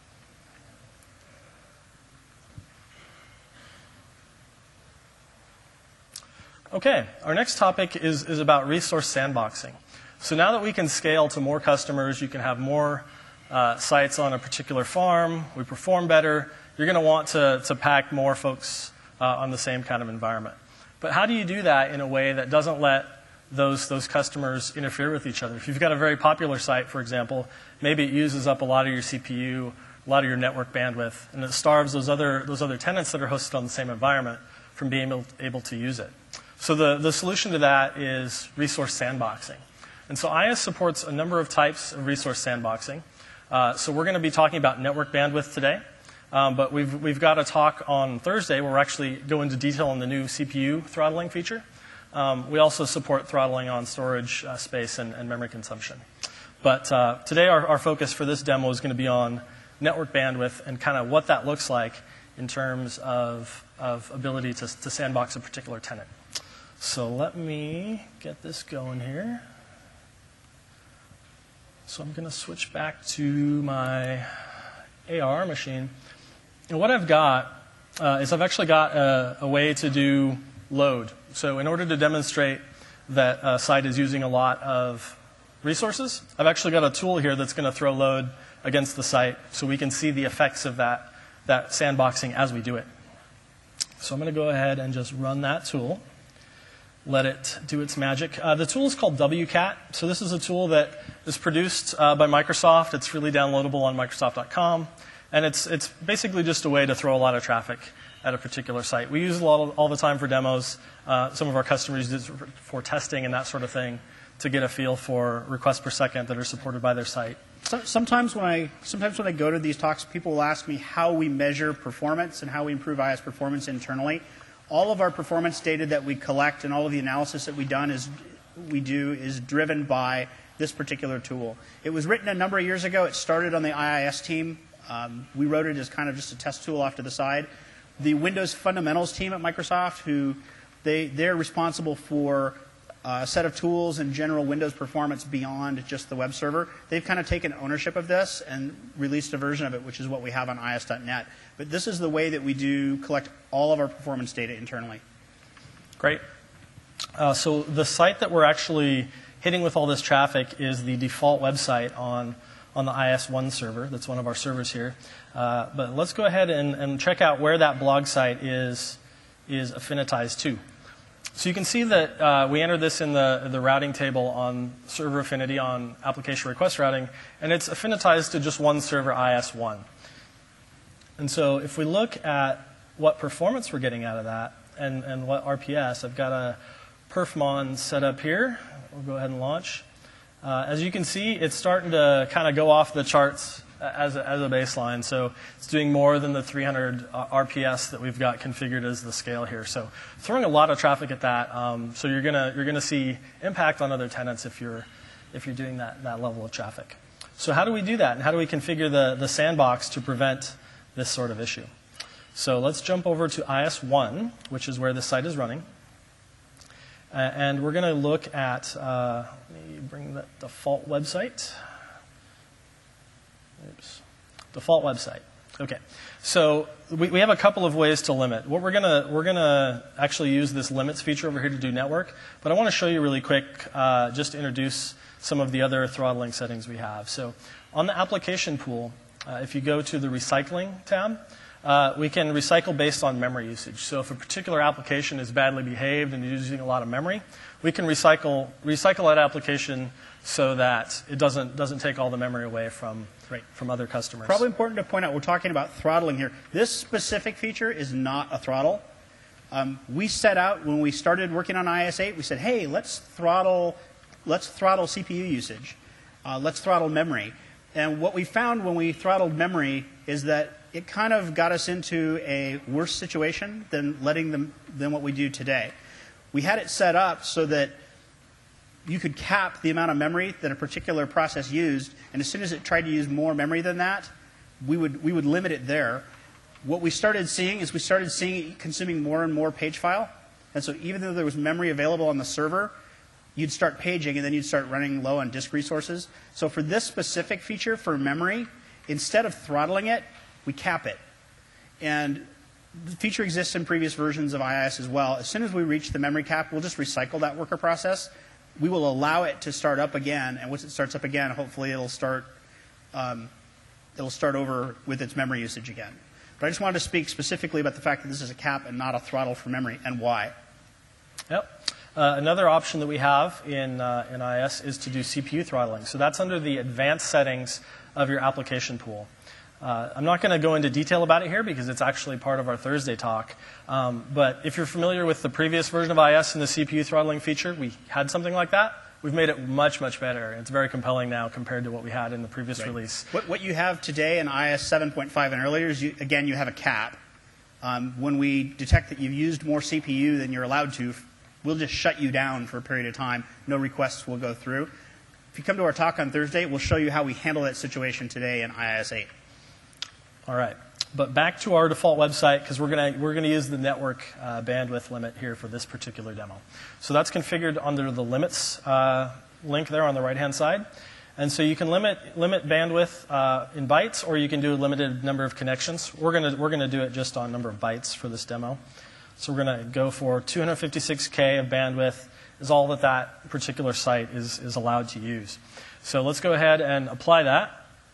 S1: Okay, our next topic is, is about resource sandboxing. So now that we can scale to more customers, you can have more uh, sites on a particular farm, we perform better, you're going to want to, to pack more folks uh, on the same kind of environment. But how do you do that in a way that doesn't let those, those customers interfere with each other? If you've got a very popular site, for example, maybe it uses up a lot of your C P U, a lot of your network bandwidth, and it starves those other, those other tenants that are hosted on the same environment from being able, able to use it. So the, the solution to that is resource sandboxing. And so I I S supports a number of types of resource sandboxing. Uh, so we're going to be talking about network bandwidth today. Um, but we've, we've got a talk on Thursday where we're actually go into detail on the new C P U throttling feature. Um, we also support throttling on storage uh, space and, and memory consumption. But uh, today our, our focus for this demo is going to be on network bandwidth and kind of what that looks like in terms of, of ability to, to sandbox a particular tenant. So let me get this going here. So I'm going to switch back to my A R machine. And what I've got uh, is I've actually got a, a way to do load. So in order to demonstrate that a site is using a lot of resources, I've actually got a tool here that's going to throw load against the site so we can see the effects of that, that sandboxing as we do it. So I'm going to go ahead and just run that tool, let it do its magic. Uh, the tool is called W CAT. So this is a tool that is produced uh, by Microsoft. It's freely downloadable on Microsoft dot com. And it's, it's basically just a way to throw a lot of traffic at a particular site. We use it a lot of, all the time for demos. Uh, some of our customers use it for, for testing and that sort of thing to get a feel for requests per second that are supported by their site.
S2: So, sometimes when I sometimes when I go to these talks, people will ask me how we measure performance and how we improve I I S performance internally. All of our performance data that we collect and all of the analysis that we done is we do is driven by this particular tool. It was written a number of years ago. It started on the I I S team. Um, we wrote it as kind of just a test tool off to the side. The Windows fundamentals team at Microsoft, who they they're responsible for a set of tools and general Windows performance beyond just the web server. They've kind of taken ownership of this and released a version of it, which is what we have on I I S dot net. But this is the way that we do collect all of our performance data internally.
S1: Great. Uh, so the site that we're actually hitting with all this traffic is the default website on, on the I I S one server. That's one of our servers here. Uh, but let's go ahead and, and check out where that blog site is, is affinitized to. So you can see that uh, we entered this in the, the routing table on server affinity on application request routing, and it's affinitized to just one server, I I S one. And so if we look at what performance we're getting out of that and, and what R P S, I've got a perfmon set up here. We'll go ahead and launch. Uh, as you can see, it's starting to kind of go off the charts as a, as a baseline. So it's doing more than the three hundred R P S that we've got configured as the scale here. So throwing a lot of traffic at that. Um, so you're gonna you're gonna see impact on other tenants if you're if you're doing that that level of traffic. So how do we do that, and how do we configure the the sandbox to prevent this sort of issue? So let's jump over to I I S one, which is where this site is running. Uh, and we're going to look at, uh, let me bring the default website. Oops. Default website. Okay. So we, we have a couple of ways to limit. What we're going to, we're going to actually use this limits feature over here to do network. But I want to show you really quick, uh, just to introduce some of the other throttling settings we have. So on the application pool, uh, if you go to the recycling tab, Uh, we can recycle based on memory usage. So if a particular application is badly behaved and using a lot of memory, we can recycle recycle that application so that it doesn't doesn't take all the memory away from right. from other customers.
S2: Probably important to point out, we're talking about throttling here. This specific feature is not a throttle. Um, we set out when we started working on I I S eight. We said, hey, let's throttle let's throttle C P U usage. Uh, let's throttle memory. And what we found when we throttled memory is that it kind of got us into a worse situation than letting them than what we do today. We had it set up so that you could cap the amount of memory that a particular process used, and as soon as it tried to use more memory than that, we would we would limit it there. What we started seeing is we started seeing it consuming more and more page file, and so even though there was memory available on the server, you'd start paging and then you'd start running low on disk resources. So for this specific feature for memory, instead of throttling it, we cap it. And the feature exists in previous versions of I I S as well. As soon as we reach the memory cap, we'll just recycle that worker process. We will allow it to start up again, and once it starts up again, hopefully it'll start um, it'll start over with its memory usage again. But I just wanted to speak specifically about the fact that this is a cap and not a throttle for memory, and why.
S1: Yep. Uh, another option that we have in, uh, in I I S is to do C P U throttling. So that's under the advanced settings of your application pool. Uh, I'm not going to go into detail about it here because it's actually part of our Thursday talk. Um, but if you're familiar with the previous version of I I S and the C P U throttling feature, we had something like that. We've made it much, much better. It's very compelling now compared to what we had in the previous
S2: Right.
S1: release.
S2: What, what you have today in I I S seven point five and earlier is, you, again, you have a cap. Um, when we detect that you've used more C P U than you're allowed to, we'll just shut you down for a period of time. No requests will go through. If you come to our talk on Thursday, we'll show you how we handle that situation today in I I S eight.
S1: All right. But back to our default website, because we're going to we're going to use the network uh, bandwidth limit here for this particular demo. So that's configured under the limits uh, link there on the right-hand side. And so you can limit limit bandwidth uh, in bytes, or you can do a limited number of connections. We're going to we're going to do it just on number of bytes for this demo. So we're going to go for two hundred fifty-six K of bandwidth is all that that particular site is is allowed to use. So let's go ahead and apply that.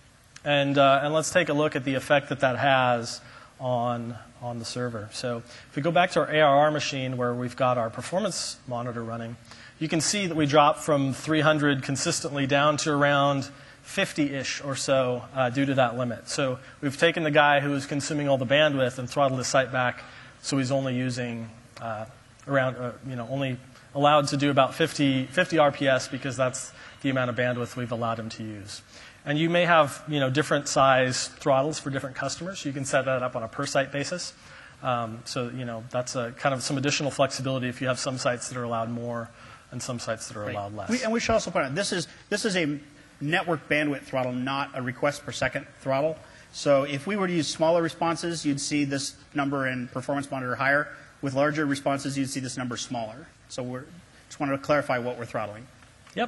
S1: And, uh, and let's take a look at the effect that that has on, on the server. So if we go back to our A R R machine where we've got our performance monitor running, you can see that we dropped from three hundred consistently down to around fifty-ish or so uh, due to that limit. So we've taken the guy who was consuming all the bandwidth and throttled his site back, so he's only using uh, around, uh, you know, only allowed to do about fifty, fifty R P S because that's the amount of bandwidth we've allowed him to use. And you may have, you know, different size throttles for different customers. You can set that up on a per site basis. Um, so, you know, that's a kind of some additional flexibility if you have some sites that are allowed more and some sites that are
S2: Right.
S1: allowed less.
S2: We, and we should also point out, this is, this is a network bandwidth throttle, not a request per second throttle. So if we were to use smaller responses, you'd see this number in Performance Monitor higher. With larger responses, you'd see this number smaller. So we just wanted to clarify what we're throttling.
S1: Yep.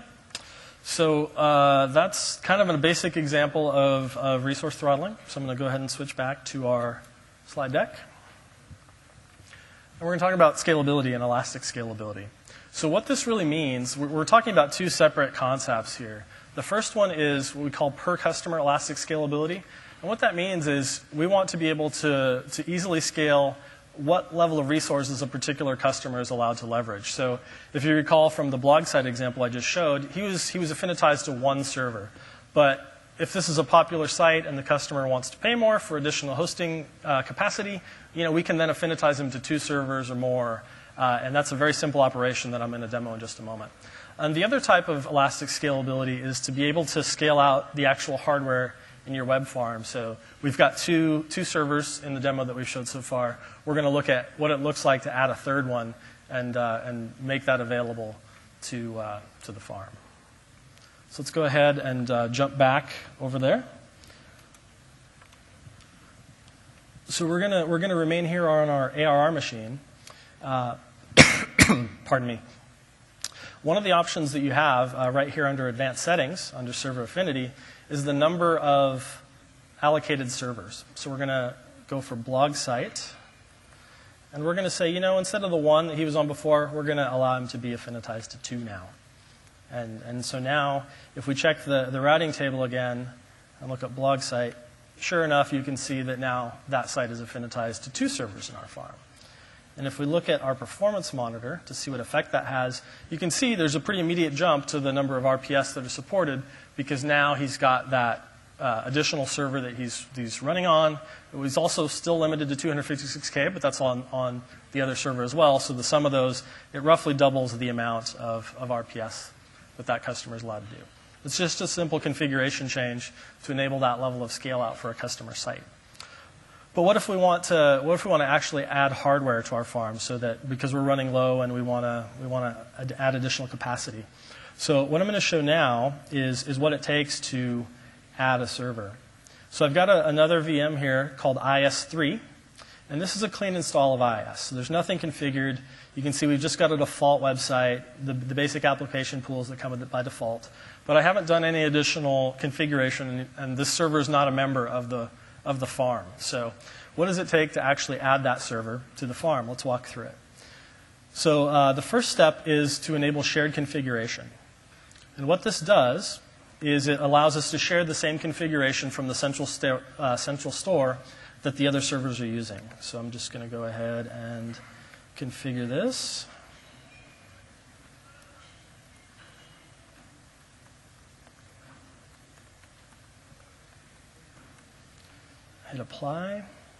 S1: So uh, that's kind of a basic example of, of resource throttling. So I'm going to go ahead and switch back to our slide deck. And we're going to talk about scalability and elastic scalability. So what this really means, we're, we're talking about two separate concepts here. The first one is what we call per customer elastic scalability. And what that means is we want to be able to, to easily scale what level of resources a particular customer is allowed to leverage. So if you recall from the blog site example I just showed, he was, he was affinitized to one server. But if this is a popular site and the customer wants to pay more for additional hosting uh, capacity, you know, we can then affinitize him to two servers or more. Uh, and that's a very simple operation that I'm going to demo in just a moment. And the other type of elastic scalability is to be able to scale out the actual hardware in your web farm. So we've got two, two servers in the demo that we've showed so far. We're going to look at what it looks like to add a third one and, uh, and make that available to, uh, to the farm. So let's go ahead and uh, jump back over there. So we're going to we're going to remain here on our A R R machine. Uh, pardon me. One of the options that you have uh, right here under Advanced Settings, under Server Affinity, is the number of allocated servers. So we're going to go for blog site. And we're going to say, you know, instead of the one that he was on before, we're going to allow him to be affinitized to two now. And, and so now, if we check the, the routing table again and look at blog site, sure enough, you can see that now that site is affinitized to two servers in our farm. And if we look at our performance monitor to see what effect that has, you can see there's a pretty immediate jump to the number of R P S that are supported because now he's got that uh, additional server that he's, he's running on. He's also still limited to two hundred fifty-six K, but that's on, on the other server as well. So the sum of those, it roughly doubles the amount of, of R P S that that customer is allowed to do. It's just a simple configuration change to enable that level of scale out for a customer site. But what if we want to? What if we want to actually add hardware to our farm, so that because we're running low and we want to we want to add additional capacity? So what I'm going to show now is is what it takes to add a server. So I've got a, another V M here called I S three, and this is a clean install of I I S. So there's nothing configured. You can see we've just got a default website, the, the basic application pools that come with it by default. But I haven't done any additional configuration, and, and this server is not a member of the of the farm. So what does it take to actually add that server to the farm? Let's walk through it. So uh, the first step is to enable shared configuration. And what this does is it allows us to share the same configuration from the central, sta- uh, central store that the other servers are using. So I'm just going to go ahead and configure this. Hit apply.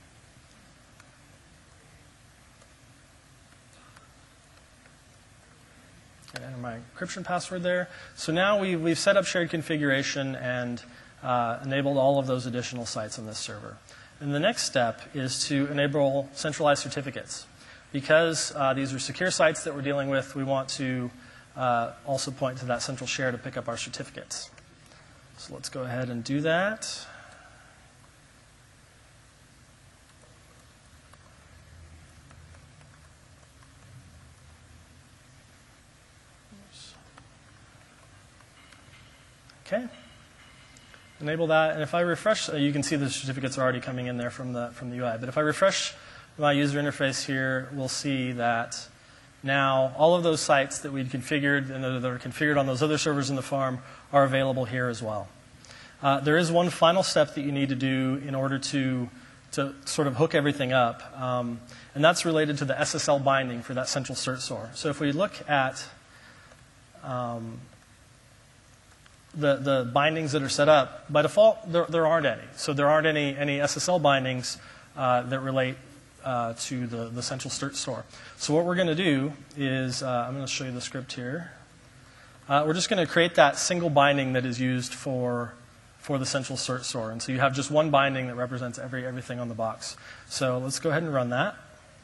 S1: And enter my encryption password there. So now we've, we've set up shared configuration and uh, enabled all of those additional sites on this server. And the next step is to enable centralized certificates. Because uh, these are secure sites that we're dealing with, we want to uh, also point to that central share to pick up our certificates. So let's go ahead and do that. Okay. Enable that, and if I refresh, uh, you can see the certificates are already coming in there from the from the U I. But if I refresh my user interface here, we'll see that now all of those sites that we'd configured and that are configured on those other servers in the farm are available here as well. Uh, there is one final step that you need to do in order to to sort of hook everything up, um, and that's related to the S S L binding for that central cert store. So if we look at um, The, the bindings that are set up, by default, there, there aren't any. So there aren't any, any S S L bindings uh, that relate uh, to the, the central cert store. So what we're going to do is, uh, I'm going to show you the script here. Uh, we're just going to create that single binding that is used for, for the central cert store. And so you have just one binding that represents every, everything on the box. So let's go ahead and run that.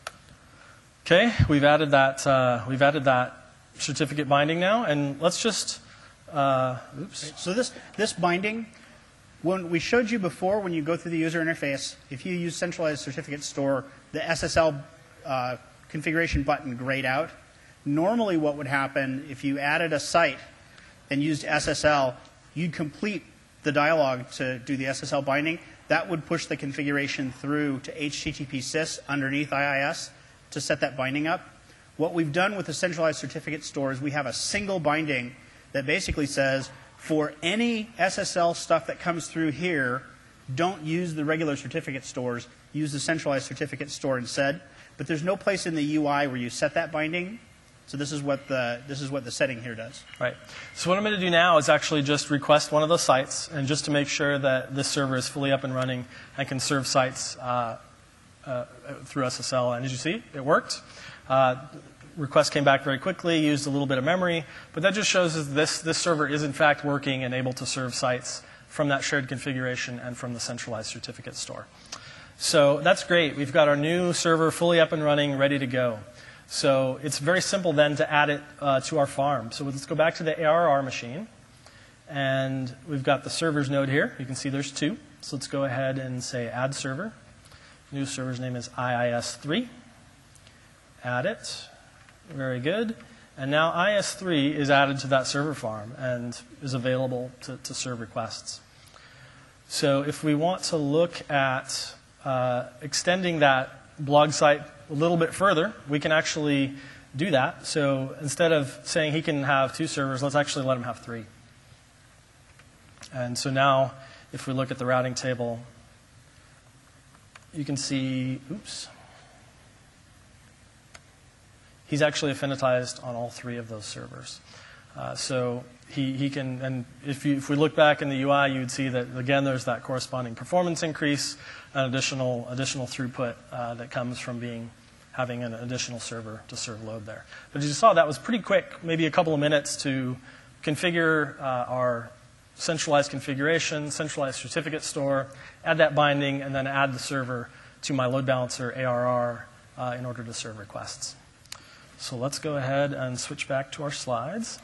S1: Okay, we've added that, uh, we've added that certificate binding now, and let's just Uh, oops.
S2: So this, this binding, when we showed you before, when you go through the user interface, if you use centralized certificate store, the S S L uh, configuration button grayed out. Normally what would happen if you added a site and used S S L, you'd complete the dialog to do the S S L binding. That would push the configuration through to H T T P sys underneath I I S to set that binding up. What we've done with the centralized certificate store is we have a single binding that basically says, for any S S L stuff that comes through here, don't use the regular certificate stores, use the centralized certificate store instead. But there's no place in the U I where you set that binding. So this is what the, this is what the setting here does.
S1: Right. So what I'm going to do now is actually just request one of those sites, and just to make sure that this server is fully up and running and can serve sites uh, uh, through S S L. And as you see, it worked. Uh, Request came back very quickly, used a little bit of memory, but that just shows that this, this server is in fact working and able to serve sites from that shared configuration and from the centralized certificate store. So that's great. We've got our new server fully up and running, ready to go. So it's very simple then to add it uh, to our farm. So let's go back to the A R R machine, and we've got the servers node here. You can see there's two. So let's go ahead and say add server. New server's name is I I S three. Add it. Very good. And now I S three is added to that server farm and is available to, to serve requests. So if we want to look at uh, extending that blog site a little bit further, we can actually do that. So instead of saying he can have two servers, let's actually let him have three. And so now if we look at the routing table, you can see, oops, he's actually affinitized on all three of those servers. Uh, so he, he can, and if, you, if we look back in the U I, you'd see that, again, there's that corresponding performance increase, an additional, additional throughput uh, that comes from being, having an additional server to serve load there. But as you saw, that was pretty quick, maybe a couple of minutes to configure uh, our centralized configuration, centralized certificate store, add that binding, and then add the server to my load balancer A R R uh, in order to serve requests. So let's go ahead and switch back to our slides.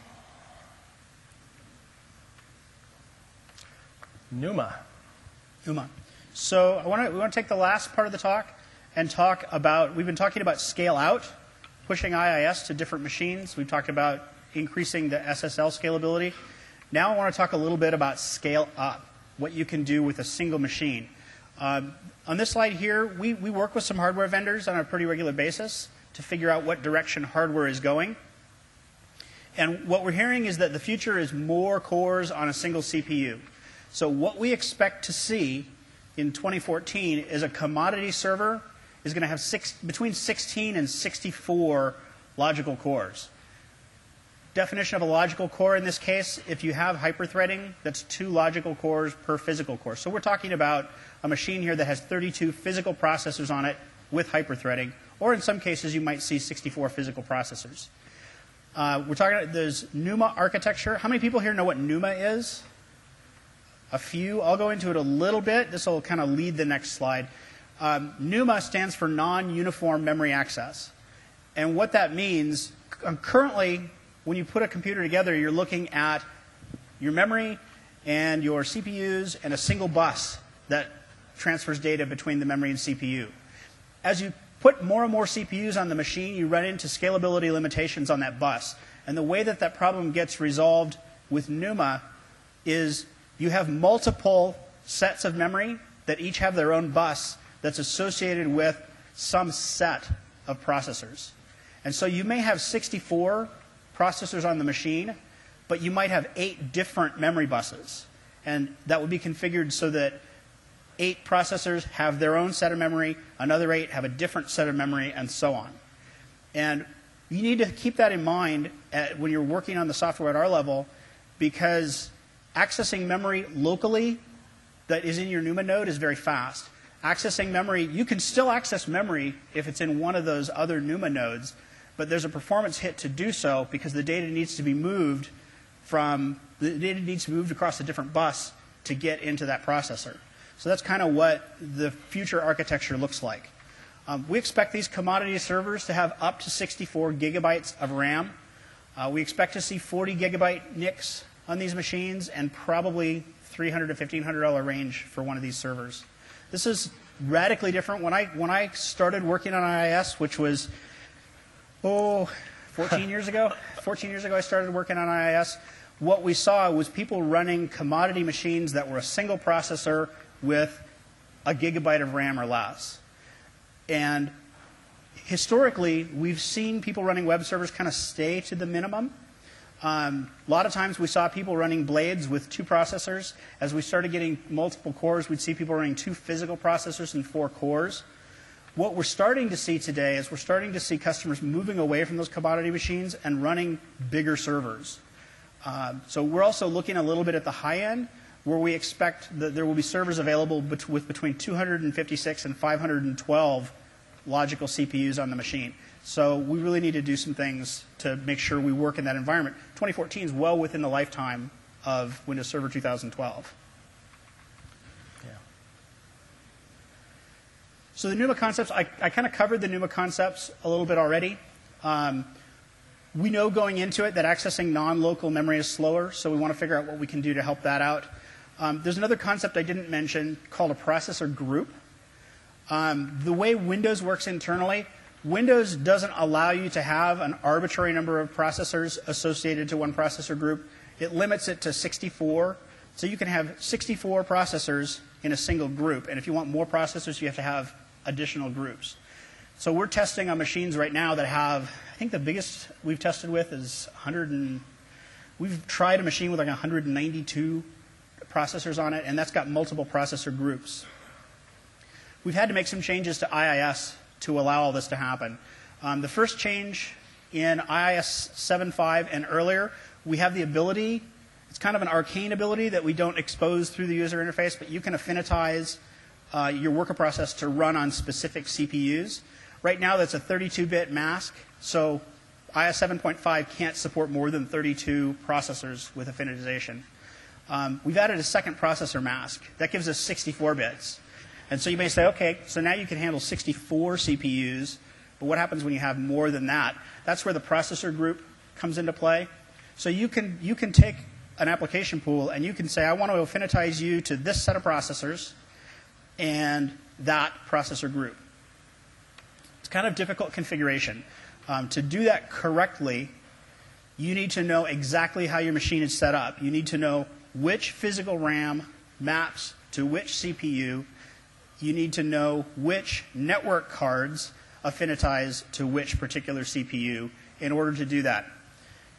S1: Numa.
S2: Numa. So I want to, we want to take the last part of the talk and talk about, we've been talking about scale out, pushing I I S to different machines. We've talked about increasing the S S L scalability. Now I want to talk a little bit about scale up, what you can do with a single machine. Um, on this slide here, we, we work with some hardware vendors on a pretty regular basis to figure out what direction hardware is going. And what we're hearing is that the future is more cores on a single C P U. So what we expect to see in twenty fourteen is a commodity server is going to have six, between sixteen and sixty-four logical cores. Definition of a logical core in this case, if you have hyperthreading, that's two logical cores per physical core. So we're talking about a machine here that has thirty-two physical processors on it with hyperthreading, or in some cases you might see sixty-four physical processors. Uh, we're talking about there's NUMA architecture. How many people here know what NUMA is? A few. I'll go into it a little bit. This will kind of lead the next slide. Um, NUMA stands for non-uniform memory access. And what that means, um, currently, when you put a computer together, you're looking at your memory and your C P Us and a single bus that transfers data between the memory and C P U. As you put more and more C P Us on the machine, you run into scalability limitations on that bus. And the way that that problem gets resolved with NUMA is you have multiple sets of memory that each have their own bus that's associated with some set of processors. And so you may have sixty-four processors on the machine, but you might have eight different memory buses. And that would be configured so that eight processors have their own set of memory, another eight have a different set of memory, and so on. And you need to keep that in mind at, when you're working on the software at our level, because accessing memory locally that is in your NUMA node is very fast. Accessing memory, you can still access memory if it's in one of those other NUMA nodes, but there's a performance hit to do so because the data needs to be moved from, the data needs to be moved across a different bus to get into that processor. So that's kind of what the future architecture looks like. Um, we expect these commodity servers to have up to sixty-four gigabytes of RAM. Uh, we expect to see forty gigabyte N I Cs on these machines and probably three hundred to fifteen hundred dollar range for one of these servers. This is radically different. When I, when I started working on I I S, which was, oh, fourteen years ago, fourteen years ago I started working on I I S, what we saw was people running commodity machines that were a single processor with a gigabyte of RAM or less. And historically, we've seen people running web servers kind of stay to the minimum. Um, a lot of times we saw people running blades with two processors. As we started getting multiple cores, we'd see people running two physical processors and four cores. What we're starting to see today is we're starting to see customers moving away from those commodity machines and running bigger servers. Uh, so we're also looking a little bit at the high end, where we expect that there will be servers available bet with between two hundred fifty-six and five hundred twelve logical C P Us on the machine. So we really need to do some things to make sure we work in that environment. twenty fourteen is well within the lifetime of Windows Server two thousand twelve.
S1: Yeah.
S2: So the NUMA concepts, I, I kind of covered the NUMA concepts a little bit already. Um, we know going into it that accessing non-local memory is slower, so we want to figure out what we can do to help that out. Um, there's another concept I didn't mention called a processor group. Um, the way Windows works internally, Windows doesn't allow you to have an arbitrary number of processors associated to one processor group. It limits it to sixty-four. So you can have sixty-four processors in a single group. And if you want more processors, you have to have additional groups. So we're testing on machines right now that have, I think the biggest we've tested with is one hundred and, we've tried a machine with like one hundred ninety-two processors on it, and that's got multiple processor groups. We've had to make some changes to I I S to allow all this to happen. Um, the first change in I I S seven point five and earlier, we have the ability, it's kind of an arcane ability that we don't expose through the user interface, but you can affinitize uh, your worker process to run on specific C P Us. Right now that's a thirty-two bit mask, so I I S seven point five can't support more than thirty-two processors with affinitization. Um, we've added a second processor mask. That gives us sixty-four bits. And so you may say, okay, so now you can handle sixty-four C P Us, but what happens when you have more than that? That's where the processor group comes into play. So you can, you can take an application pool and you can say, I want to affinitize you to this set of processors and that processor group. It's kind of difficult configuration. Um, to do that correctly, you need to know exactly how your machine is set up. You need to know which physical RAM maps to which C P U. You need to know which network cards affinitize to which particular C P U in order to do that.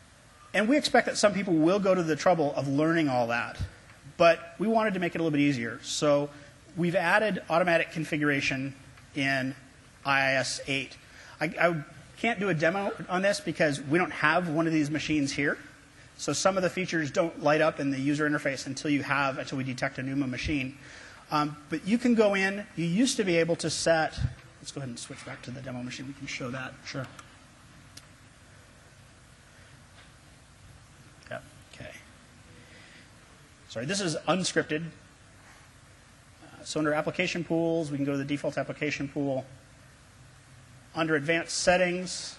S2: And we expect that some people will go to the trouble of learning all that. But we wanted to make it a little bit easier. So we've added automatic configuration in I I S eight. I, I can't do a demo on this because we don't have one of these machines here. So some of the features don't light up in the user interface until you have, until we detect a NUMA machine. Um, but you can go in. You used to be able to set, let's go ahead and switch back to the demo machine. We can show that.
S1: Sure. Yeah.
S2: Okay. Sorry, this is unscripted. Uh, so under application pools, we can go to the default application pool. Under advanced settings,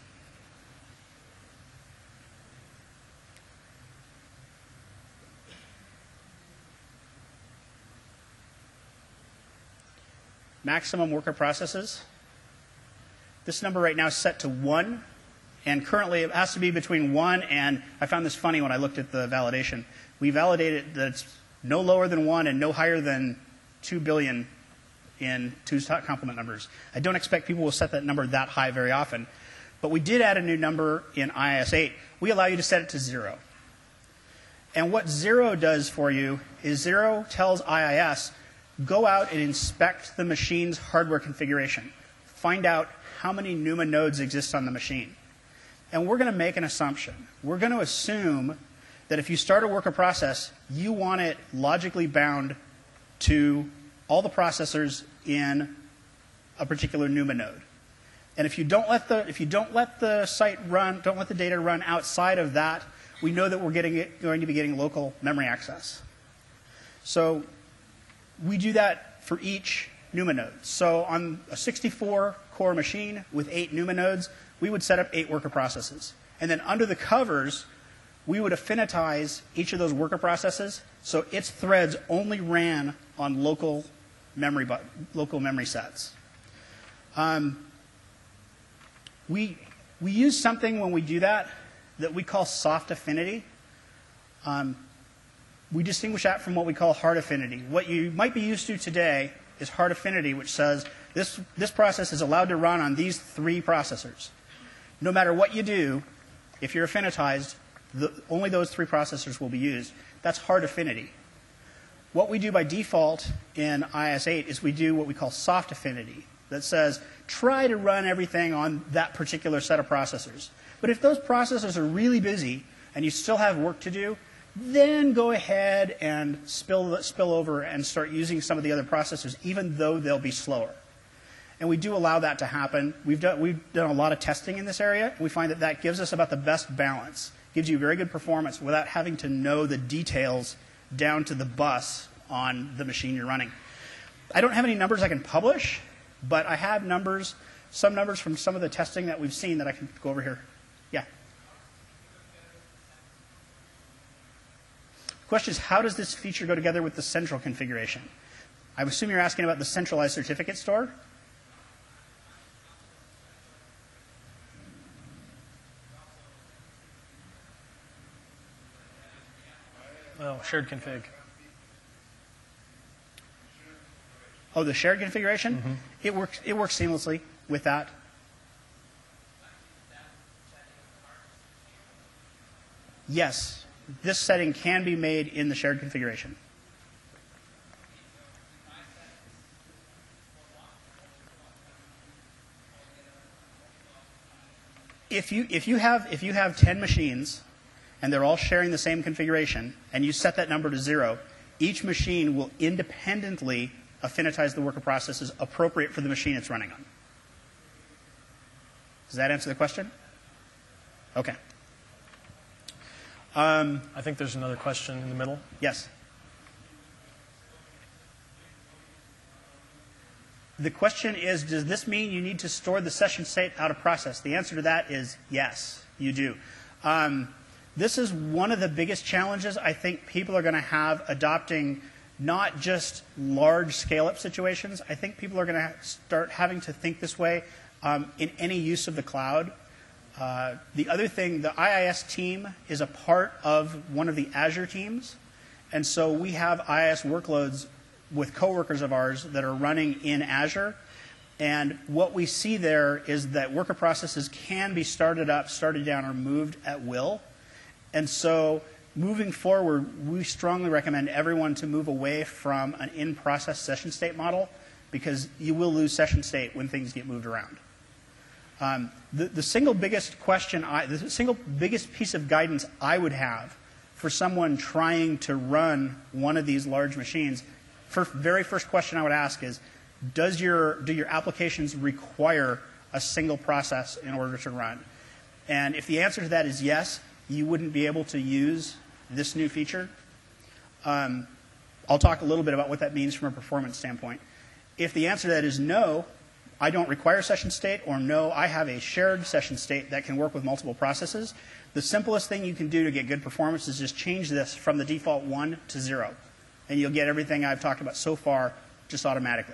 S2: maximum worker processes. This number right now is set to one, and currently it has to be between one and, I found this funny when I looked at the validation. We validated that it's no lower than one and no higher than two billion in two's complement numbers. I don't expect people will set that number that high very often, but we did add a new number in I I S eight. We allow you to set it to zero. And what zero does for you is zero tells I I S, go out and inspect the machine's hardware configuration. Find out how many NUMA nodes exist on the machine. And we're going to make an assumption. We're going to assume that if you start a worker process, you want it logically bound to all the processors in a particular NUMA node. And if you don't let the if you don't let the site run, don't let the data run outside of that, we know that we're getting it, going to be getting local memory access. So we do that for each NUMA node. So on a sixty-four core machine with eight NUMA nodes, we would set up eight worker processes. And then under the covers, we would affinitize each of those worker processes so its threads only ran on local memory, local memory sets. Um, we, we use something when we do that that we call soft affinity. Um, we distinguish that from what we call hard affinity. What you might be used to today is hard affinity, which says this, this process is allowed to run on these three processors. No matter what you do, if you're affinitized, the, only those three processors will be used. That's hard affinity. What we do by default in I I S eight is we do what we call soft affinity. That says, try to run everything on that particular set of processors. But if those processors are really busy and you still have work to do, then go ahead and spill, spill over and start using some of the other processors, even though they'll be slower. And we do allow that to happen. We've done, we've done a lot of testing in this area. We find that that gives us about the best balance. Gives you very good performance without having to know the details down to the bus on the machine you're running. I don't have any numbers I can publish, but I have numbers, some numbers from some of the testing that we've seen that I can go over here. Yeah. The question is, how does this feature go together with the central configuration? I assume you're asking about the centralized certificate store.
S1: Oh, shared config.
S2: Oh, the shared configuration?
S1: Mm-hmm.
S2: It works, it works seamlessly with that. Yes, this setting can be made in the shared configuration. If you, if you have, if you have ten machines and they're all sharing the same configuration and you set that number to zero, each machine will independently affinitize the worker processes appropriate for the machine it's running on. Does that answer the question? Okay. Um,
S1: I think there's another question in the middle.
S2: yes. The question is, does this mean you need to store the session state out of process? The answer to that is yes, you do. Um, this is one of the biggest challenges I think people are going to have adopting not just large scale-up situations. I think people are going to start having to think this way um, in any use of the cloud. Uh, the other thing, the I I S team is a part of one of the Azure teams. And so we have I I S workloads with coworkers of ours that are running in Azure. And what we see there is that worker processes can be started up, started down, or moved at will. And so moving forward, we strongly recommend everyone to move away from an in-process session state model because you will lose session state when things get moved around. Um, the, the single biggest question, I, the single biggest piece of guidance I would have for someone trying to run one of these large machines, first, very first question I would ask is, does your, do your applications require a single process in order to run? And if the answer to that is yes, you wouldn't be able to use this new feature. Um, I'll talk a little bit about what that means from a performance standpoint. If the answer to that is no, I don't require session state, or no, I have a shared session state that can work with multiple processes, the simplest thing you can do to get good performance is just change this from the default one to zero. And you'll get everything I've talked about so far just automatically.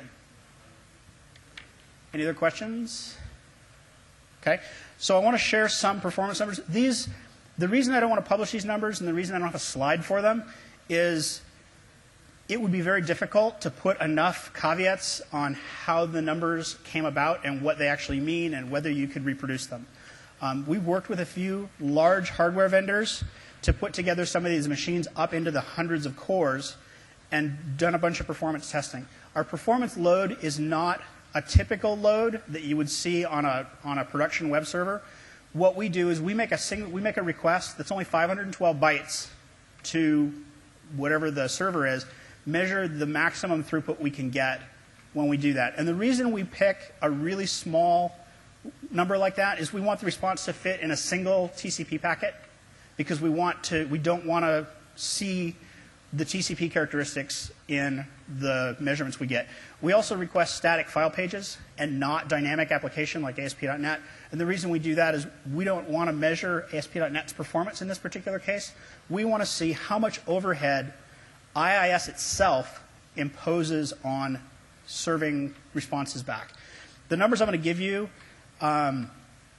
S2: Any other questions? Okay. So I want to share some performance numbers. These, the reason I don't want to publish these numbers and the reason I don't have a slide for them is it would be very difficult to put enough caveats on how the numbers came about and what they actually mean and whether you could reproduce them. Um, we've worked with a few large hardware vendors to put together some of these machines up into the hundreds of cores and done a bunch of performance testing. Our performance load is not a typical load that you would see on a, on a production web server. What we do is we make a single, we make a request that's only five hundred twelve bytes to whatever the server is, measure the maximum throughput we can get when we do that. And the reason we pick a really small number like that is we want the response to fit in a single T C P packet because we want to, we don't want to see the T C P characteristics in the measurements we get. We also request static file pages and not dynamic application like A S P dot net. And the reason we do that is we don't want to measure A S P dot net's performance in this particular case. We want to see how much overhead I I S itself imposes on serving responses back. The numbers I'm going to give you um,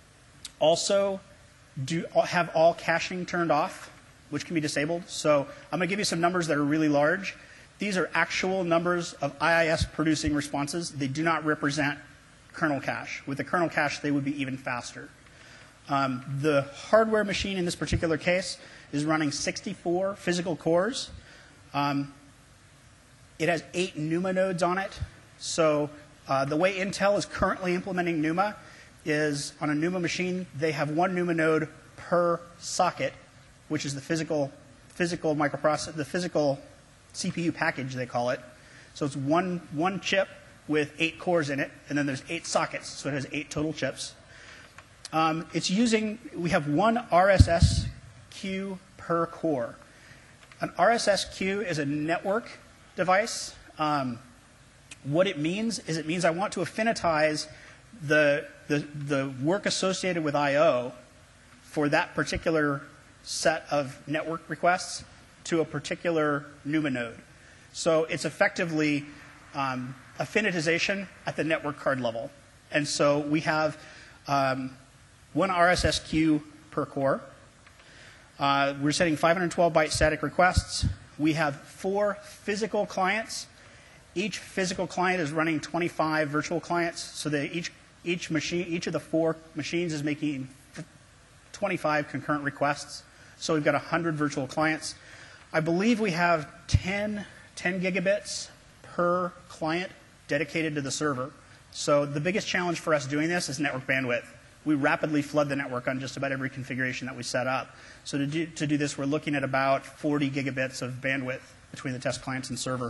S2: also do have all caching turned off, which can be disabled. So I'm going to give you some numbers that are really large. These are actual numbers of I I S producing responses. They do not represent kernel cache. With the kernel cache, they would be even faster. Um, the hardware machine in this particular case is running sixty-four physical cores. Um, it has eight NUMA nodes on it. So uh, the way Intel is currently implementing NUMA is on a NUMA machine, they have one NUMA node per socket, which is the physical, physical microprocessor, the physical C P U package, they call it. So it's one, one chip with eight cores in it, and then there's eight sockets, so it has eight total chips. Um, it's using, we have one R S S queue per core. An R S S queue is a network device. Um, what it means is it means I want to affinitize the, the, the work associated with I O for that particular set of network requests to a particular NUMA node. So it's effectively um, affinitization at the network card level. And so we have um, one R S S queue per core. Uh, we're sending five hundred twelve byte static requests. We have four physical clients. Each physical client is running twenty-five virtual clients. So that each, each, machine, each of the four machines is making twenty-five concurrent requests. So we've got one hundred virtual clients. I believe we have ten, ten gigabits per client dedicated to the server. So the biggest challenge for us doing this is network bandwidth. We rapidly flood the network on just about every configuration that we set up. So to do, to do this, we're looking at about forty gigabits of bandwidth between the test clients and server.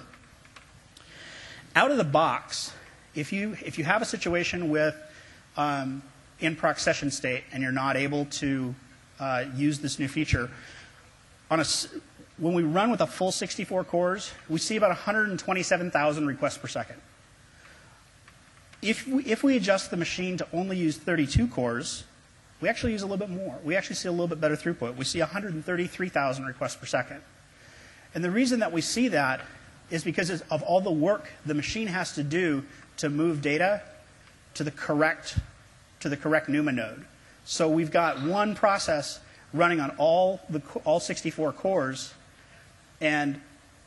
S2: Out of the box, if you, if you have a situation with um, in-proc session state and you're not able to uh, use this new feature, on a, when we run with a full sixty-four cores, we see about one hundred twenty-seven thousand requests per second. If we, if we adjust the machine to only use thirty-two cores, we actually use a little bit more. We actually see a little bit better throughput. We see one hundred thirty-three thousand requests per second. And the reason that we see that is because of all the work the machine has to do to move data to the correct, to the correct NUMA node. So we've got one process running on all, the, all sixty-four cores, and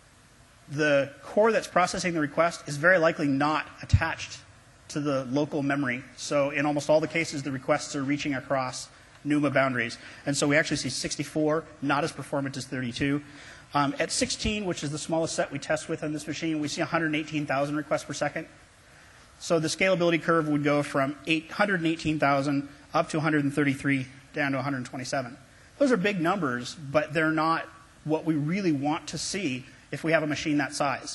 S2: the core that's processing the request is very likely not attached to the local memory. So in almost all the cases, the requests are reaching across NUMA boundaries. And so we actually see sixty-four, not as performant as thirty-two. Um, at sixteen, which is the smallest set we test with on this machine, we see one hundred eighteen thousand requests per second. So the scalability curve would go from eight hundred eighteen thousand up to one hundred thirty-three, down to one hundred twenty-seven. Those are big numbers, but they're not what we really want to see if we have a machine that size.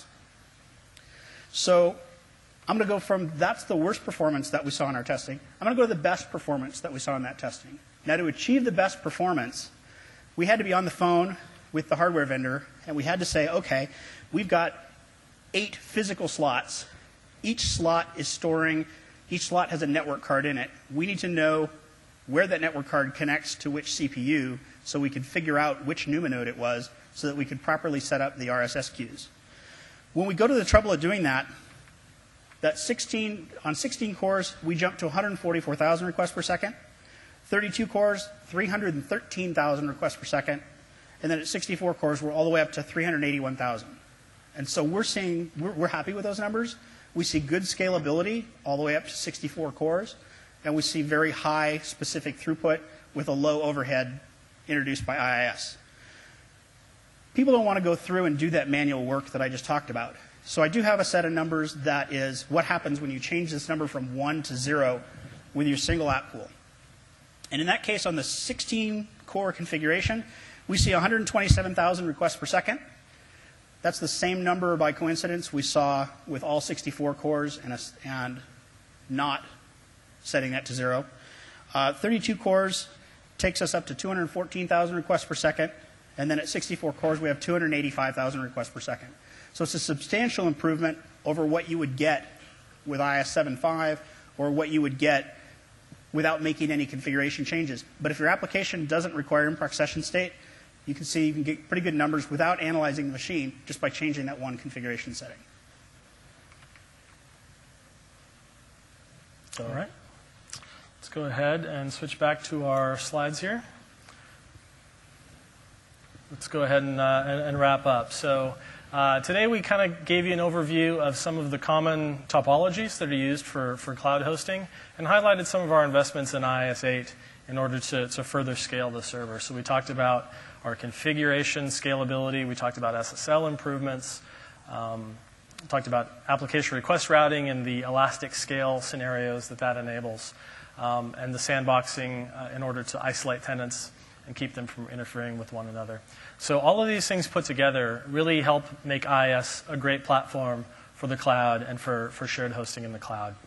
S2: So I'm going to go from that's the worst performance that we saw in our testing. I'm going to go to the best performance that we saw in that testing. Now, to achieve the best performance, we had to be on the phone with the hardware vendor, and we had to say, okay, we've got eight physical slots. Each slot is storing, each slot has a network card in it. We need to know where that network card connects to which C P U so we could figure out which NUMA node it was so that we could properly set up the R S S queues. When we go to the trouble of doing that, that sixteen, on sixteen cores, we jump to one hundred forty-four thousand requests per second. thirty-two cores, three hundred thirteen thousand requests per second. And then at sixty-four cores, we're all the way up to three hundred eighty-one thousand. And so we're seeing, we're, we're happy with those numbers. We see good scalability all the way up to sixty-four cores. And we see very high specific throughput with a low overhead introduced by I I S. People don't want to go through and do that manual work that I just talked about. So I do have a set of numbers that is what happens when you change this number from one to zero with your single app pool. And in that case, on the sixteen core configuration, we see one hundred twenty-seven thousand requests per second. That's the same number by coincidence we saw with all sixty-four cores and, a, and not setting that to zero. Uh, thirty-two cores takes us up to two hundred fourteen thousand requests per second. And then at sixty-four cores, we have two hundred eighty-five thousand requests per second. So it's a substantial improvement over what you would get with I I S seven point five or what you would get without making any configuration changes. But if your application doesn't require in-proc session state, you can see you can get pretty good numbers without analyzing the machine just by changing that one configuration setting.
S1: All right. Let's go ahead and switch back to our slides here. Let's go ahead and, uh, and, and wrap up. So uh, today we kind of gave you an overview of some of the common topologies that are used for, for cloud hosting and highlighted some of our investments in I I S eight in order to, to further scale the server. So we talked about our configuration, scalability. We talked about S S L improvements. Um, we talked about application request routing and the elastic scale scenarios that that enables, um, and the sandboxing uh, in order to isolate tenants and keep them from interfering with one another. So all of these things put together really help make I I S a great platform for the cloud and for, for shared hosting in the cloud.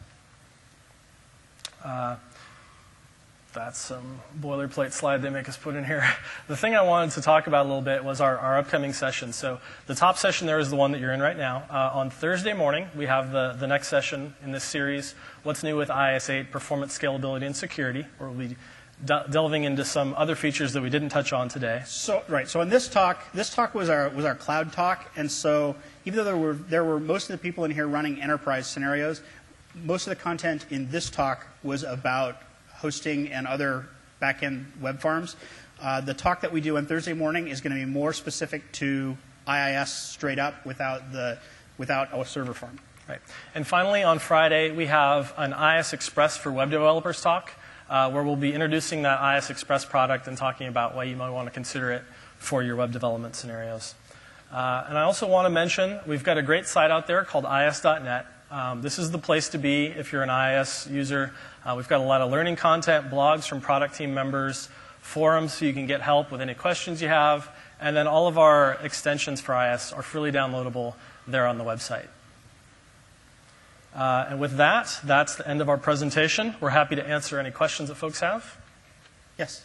S1: Uh, that's some boilerplate slide they make us put in here. The thing I wanted to talk about a little bit was our, our upcoming session. So the top session there is the one that you're in right now. Uh, on Thursday morning, we have the, the next session in this series, What's New with I I S eight, Performance, Scalability, and Security, where we'll be delving into some other features that we didn't touch on today.
S2: So right. So in this talk, this talk was our was our cloud talk, and so even though there were there were most of the people in here running enterprise scenarios, most of the content in this talk was about hosting and other backend web farms. Uh, the talk that we do on Thursday morning is going to be more specific to I I S straight up without the without a server farm.
S1: Right. And finally, on Friday, we have an I I S Express for web developers talk, Uh, where we'll be introducing that I I S Express product and talking about why you might want to consider it for your web development scenarios. Uh, and I also want to mention we've got a great site out there called I I S dot net. Um, this is the place to be if you're an I I S user. Uh, we've got a lot of learning content, blogs from product team members, forums so you can get help with any questions you have, and then all of our extensions for I I S are freely downloadable there on the website. Uh, and with that, that's the end of our presentation. We're happy to answer any questions that folks have.
S2: Yes.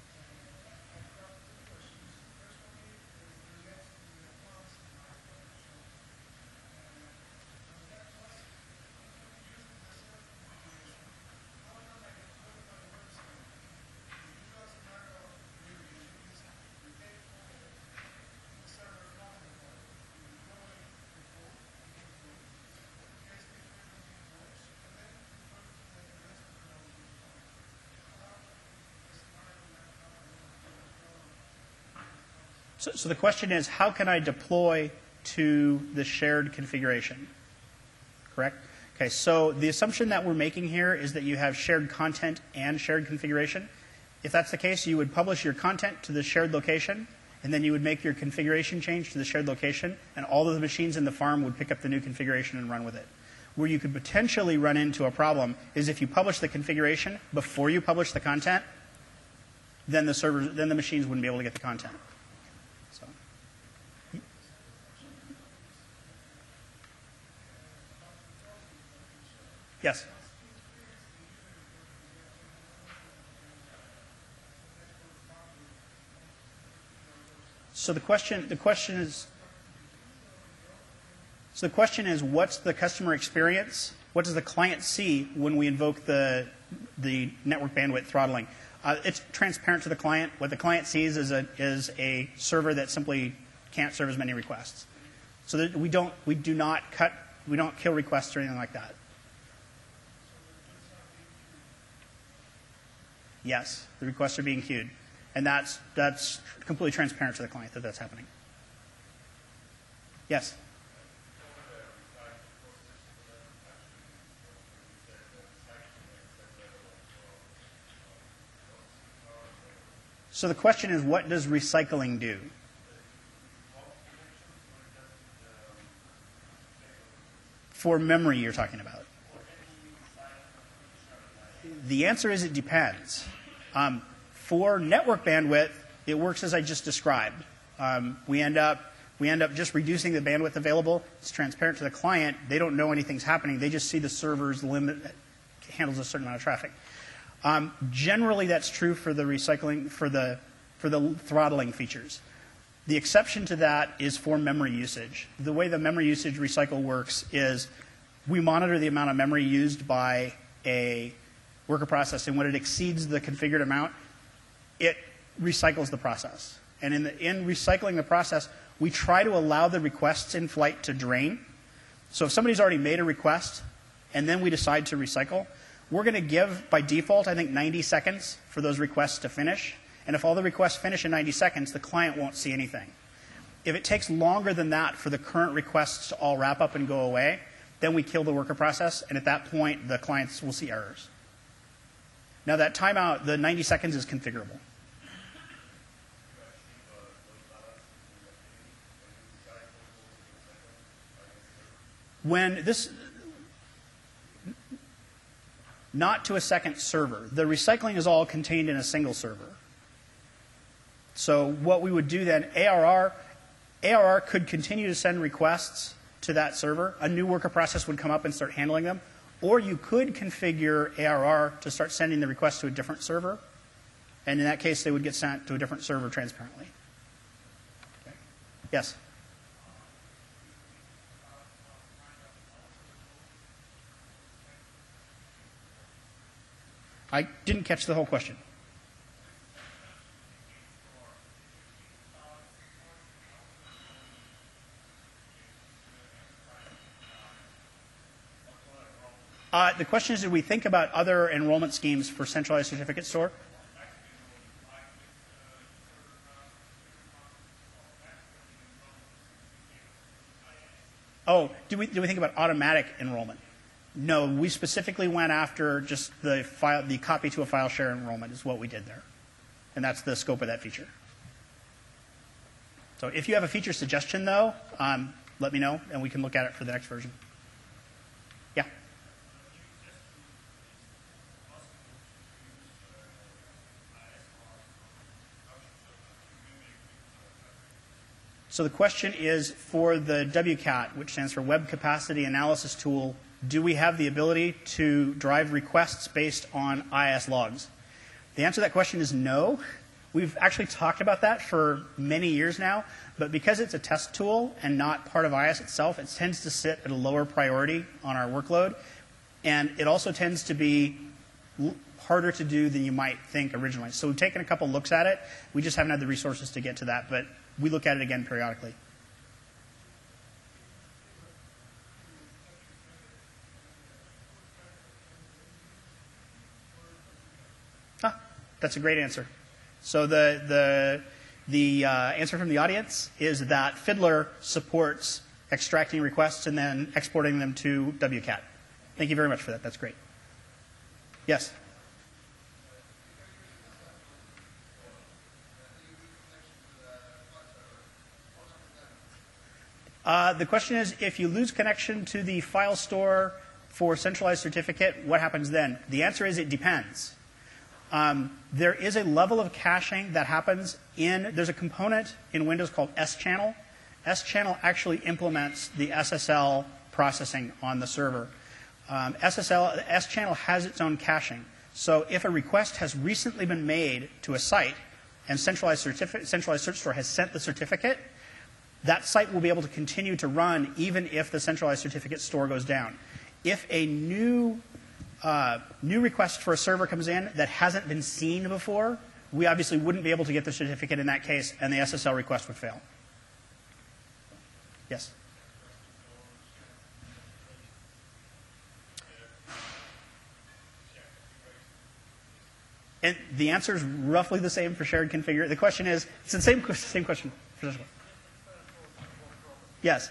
S2: So, so the question is, how can I deploy to the shared configuration? Correct? Okay, so the assumption that we're making here is that you have shared content and shared configuration. If that's the case, you would publish your content to the shared location, and then you would make your configuration change to the shared location, and all of the machines in the farm would pick up the new configuration and run with it. Where you could potentially run into a problem is if you publish the configuration before you publish the content, then the servers, then the machines wouldn't be able to get the content. So. Yes. So the question, the question is, so the question is, what's the customer experience? What does the client see when we invoke the the network bandwidth throttling? Uh, it's transparent to the client. What the client sees is a is a server that simply can't serve as many requests. So that we don't we do not cut we don't kill requests or anything like that. Yes, the requests are being queued. And that's, that's completely transparent to the client that that's happening. Yes? So the question is, what does recycling do? For memory you're talking about. The answer is it depends. Um, For network bandwidth, it works as I just described. Um, we end up we end up just reducing the bandwidth available. It's transparent to the client. They don't know anything's happening. They just see the server's limit handles a certain amount of traffic. Um, generally, that's true for the recycling for the for the throttling features. The exception to that is for memory usage. The way the memory usage recycle works is we monitor the amount of memory used by a worker process, and when it exceeds the configured amount, it recycles the process. And in, the, in recycling the process, we try to allow the requests in flight to drain. So if somebody's already made a request and then we decide to recycle, we're going to give, by default, I think ninety seconds for those requests to finish. And if all the requests finish in ninety seconds, the client won't see anything. If it takes longer than that for the current requests to all wrap up and go away, then we kill the worker process, and at that point, the clients will see errors. Now that timeout, the ninety seconds is configurable. When this, not to a second server. The recycling is all contained in a single server. So what we would do then, A R R, A R R could continue to send requests to that server. A new worker process would come up and start handling them. Or you could configure A R R to start sending the request to a different server. And in that case, they would get sent to a different server transparently. Okay. Yes? I didn't catch the whole question. Uh, the question is, did we think about other enrollment schemes for centralized certificate store? Oh, do we, do we think about automatic enrollment? No, we specifically went after just the file, the copy to a file share enrollment is what we did there. And that's the scope of that feature. So if you have a feature suggestion, though, um, let me know, and we can look at it for the next version. Yeah? So the question is, for the W CAT, which stands for Web Capacity Analysis Tool, do we have the ability to drive requests based on I I S logs? The answer to that question is no. We've actually talked about that for many years now, but because it's a test tool and not part of I I S itself, it tends to sit at a lower priority on our workload, and it also tends to be harder to do than you might think originally. So we've taken a couple looks at it. We just haven't had the resources to get to that, but we look at it again periodically. Ah, that's a great answer. So the, the, the uh, answer from the audience is that Fiddler supports extracting requests and then exporting them to W CAT. Thank you very much for that. That's great. Yes? Uh, the question is, if you lose connection to the file store for centralized certificate, what happens then? The answer is it depends. Um, there is a level of caching that happens in, there's a component in Windows called S-channel. S-channel actually implements the S S L processing on the server. Um, S S L, S-channel has its own caching. So if a request has recently been made to a site and centralized, certificate, centralized search store has sent the certificate, that site will be able to continue to run even if the centralized certificate store goes down. If a new, uh, new request for a server comes in that hasn't been seen before, we obviously wouldn't be able to get the certificate in that case, and the S S L request would fail. Yes? And the answer is roughly the same for shared configure. The question is, it's the same, same question for this one. Yes?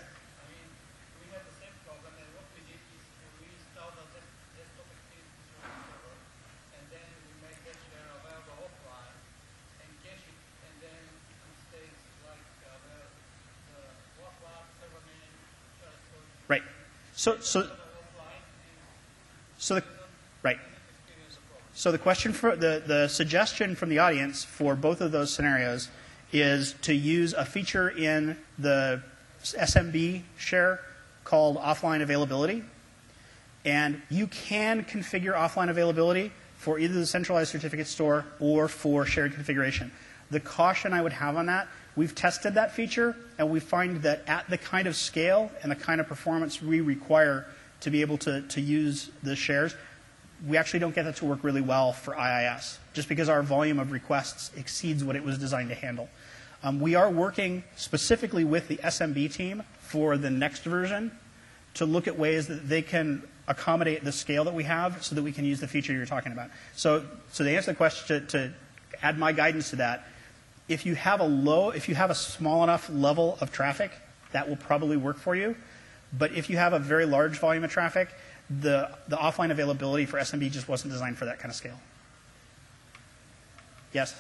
S2: Right. So, so, so the, right. So the question for the, the suggestion from the audience for both of those scenarios is to use a feature in the S M B share called offline availability. And you can configure offline availability for either the centralized certificate store or for shared configuration. The caution I would have on that, we've tested that feature, and we find that at the kind of scale and the kind of performance we require to be able to, to use the shares, we actually don't get that to work really well for I I S, just because our volume of requests exceeds what it was designed to handle. Um, we are working specifically with the S M B team for the next version to look at ways that they can accommodate the scale that we have so that we can use the feature you're talking about. So, so to answer the question, to, to add my guidance to that, if you have a low, if you have a small enough level of traffic, that will probably work for you. But if you have a very large volume of traffic, the, the offline availability for S M B just wasn't designed for that kind of scale. Yes?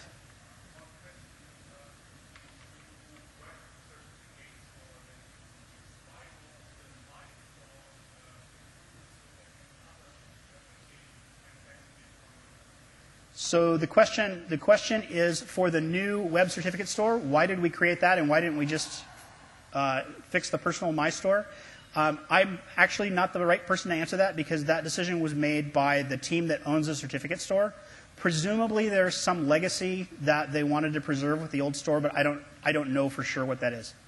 S2: So the question, the question is for the new web certificate store, why did we create that and why didn't we just uh, fix the personal My Store? Um, I'm actually not the right person to answer that because that decision was made by the team that owns the certificate store. Presumably there's some legacy that they wanted to preserve with the old store, but I don't, I don't know for sure what that is.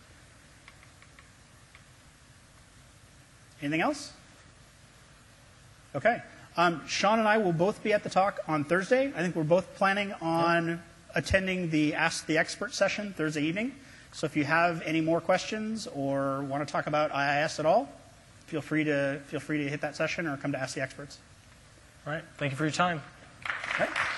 S2: Anything else? Okay. Um, Sean and I will both be at the talk on Thursday. I think we're both planning on yep. attending the Ask the Expert session Thursday evening. So if you have any more questions or want to talk about I I S at all, feel free to feel free to hit that session or come to Ask the Experts.
S1: All right. Thank you for your time.
S2: All right.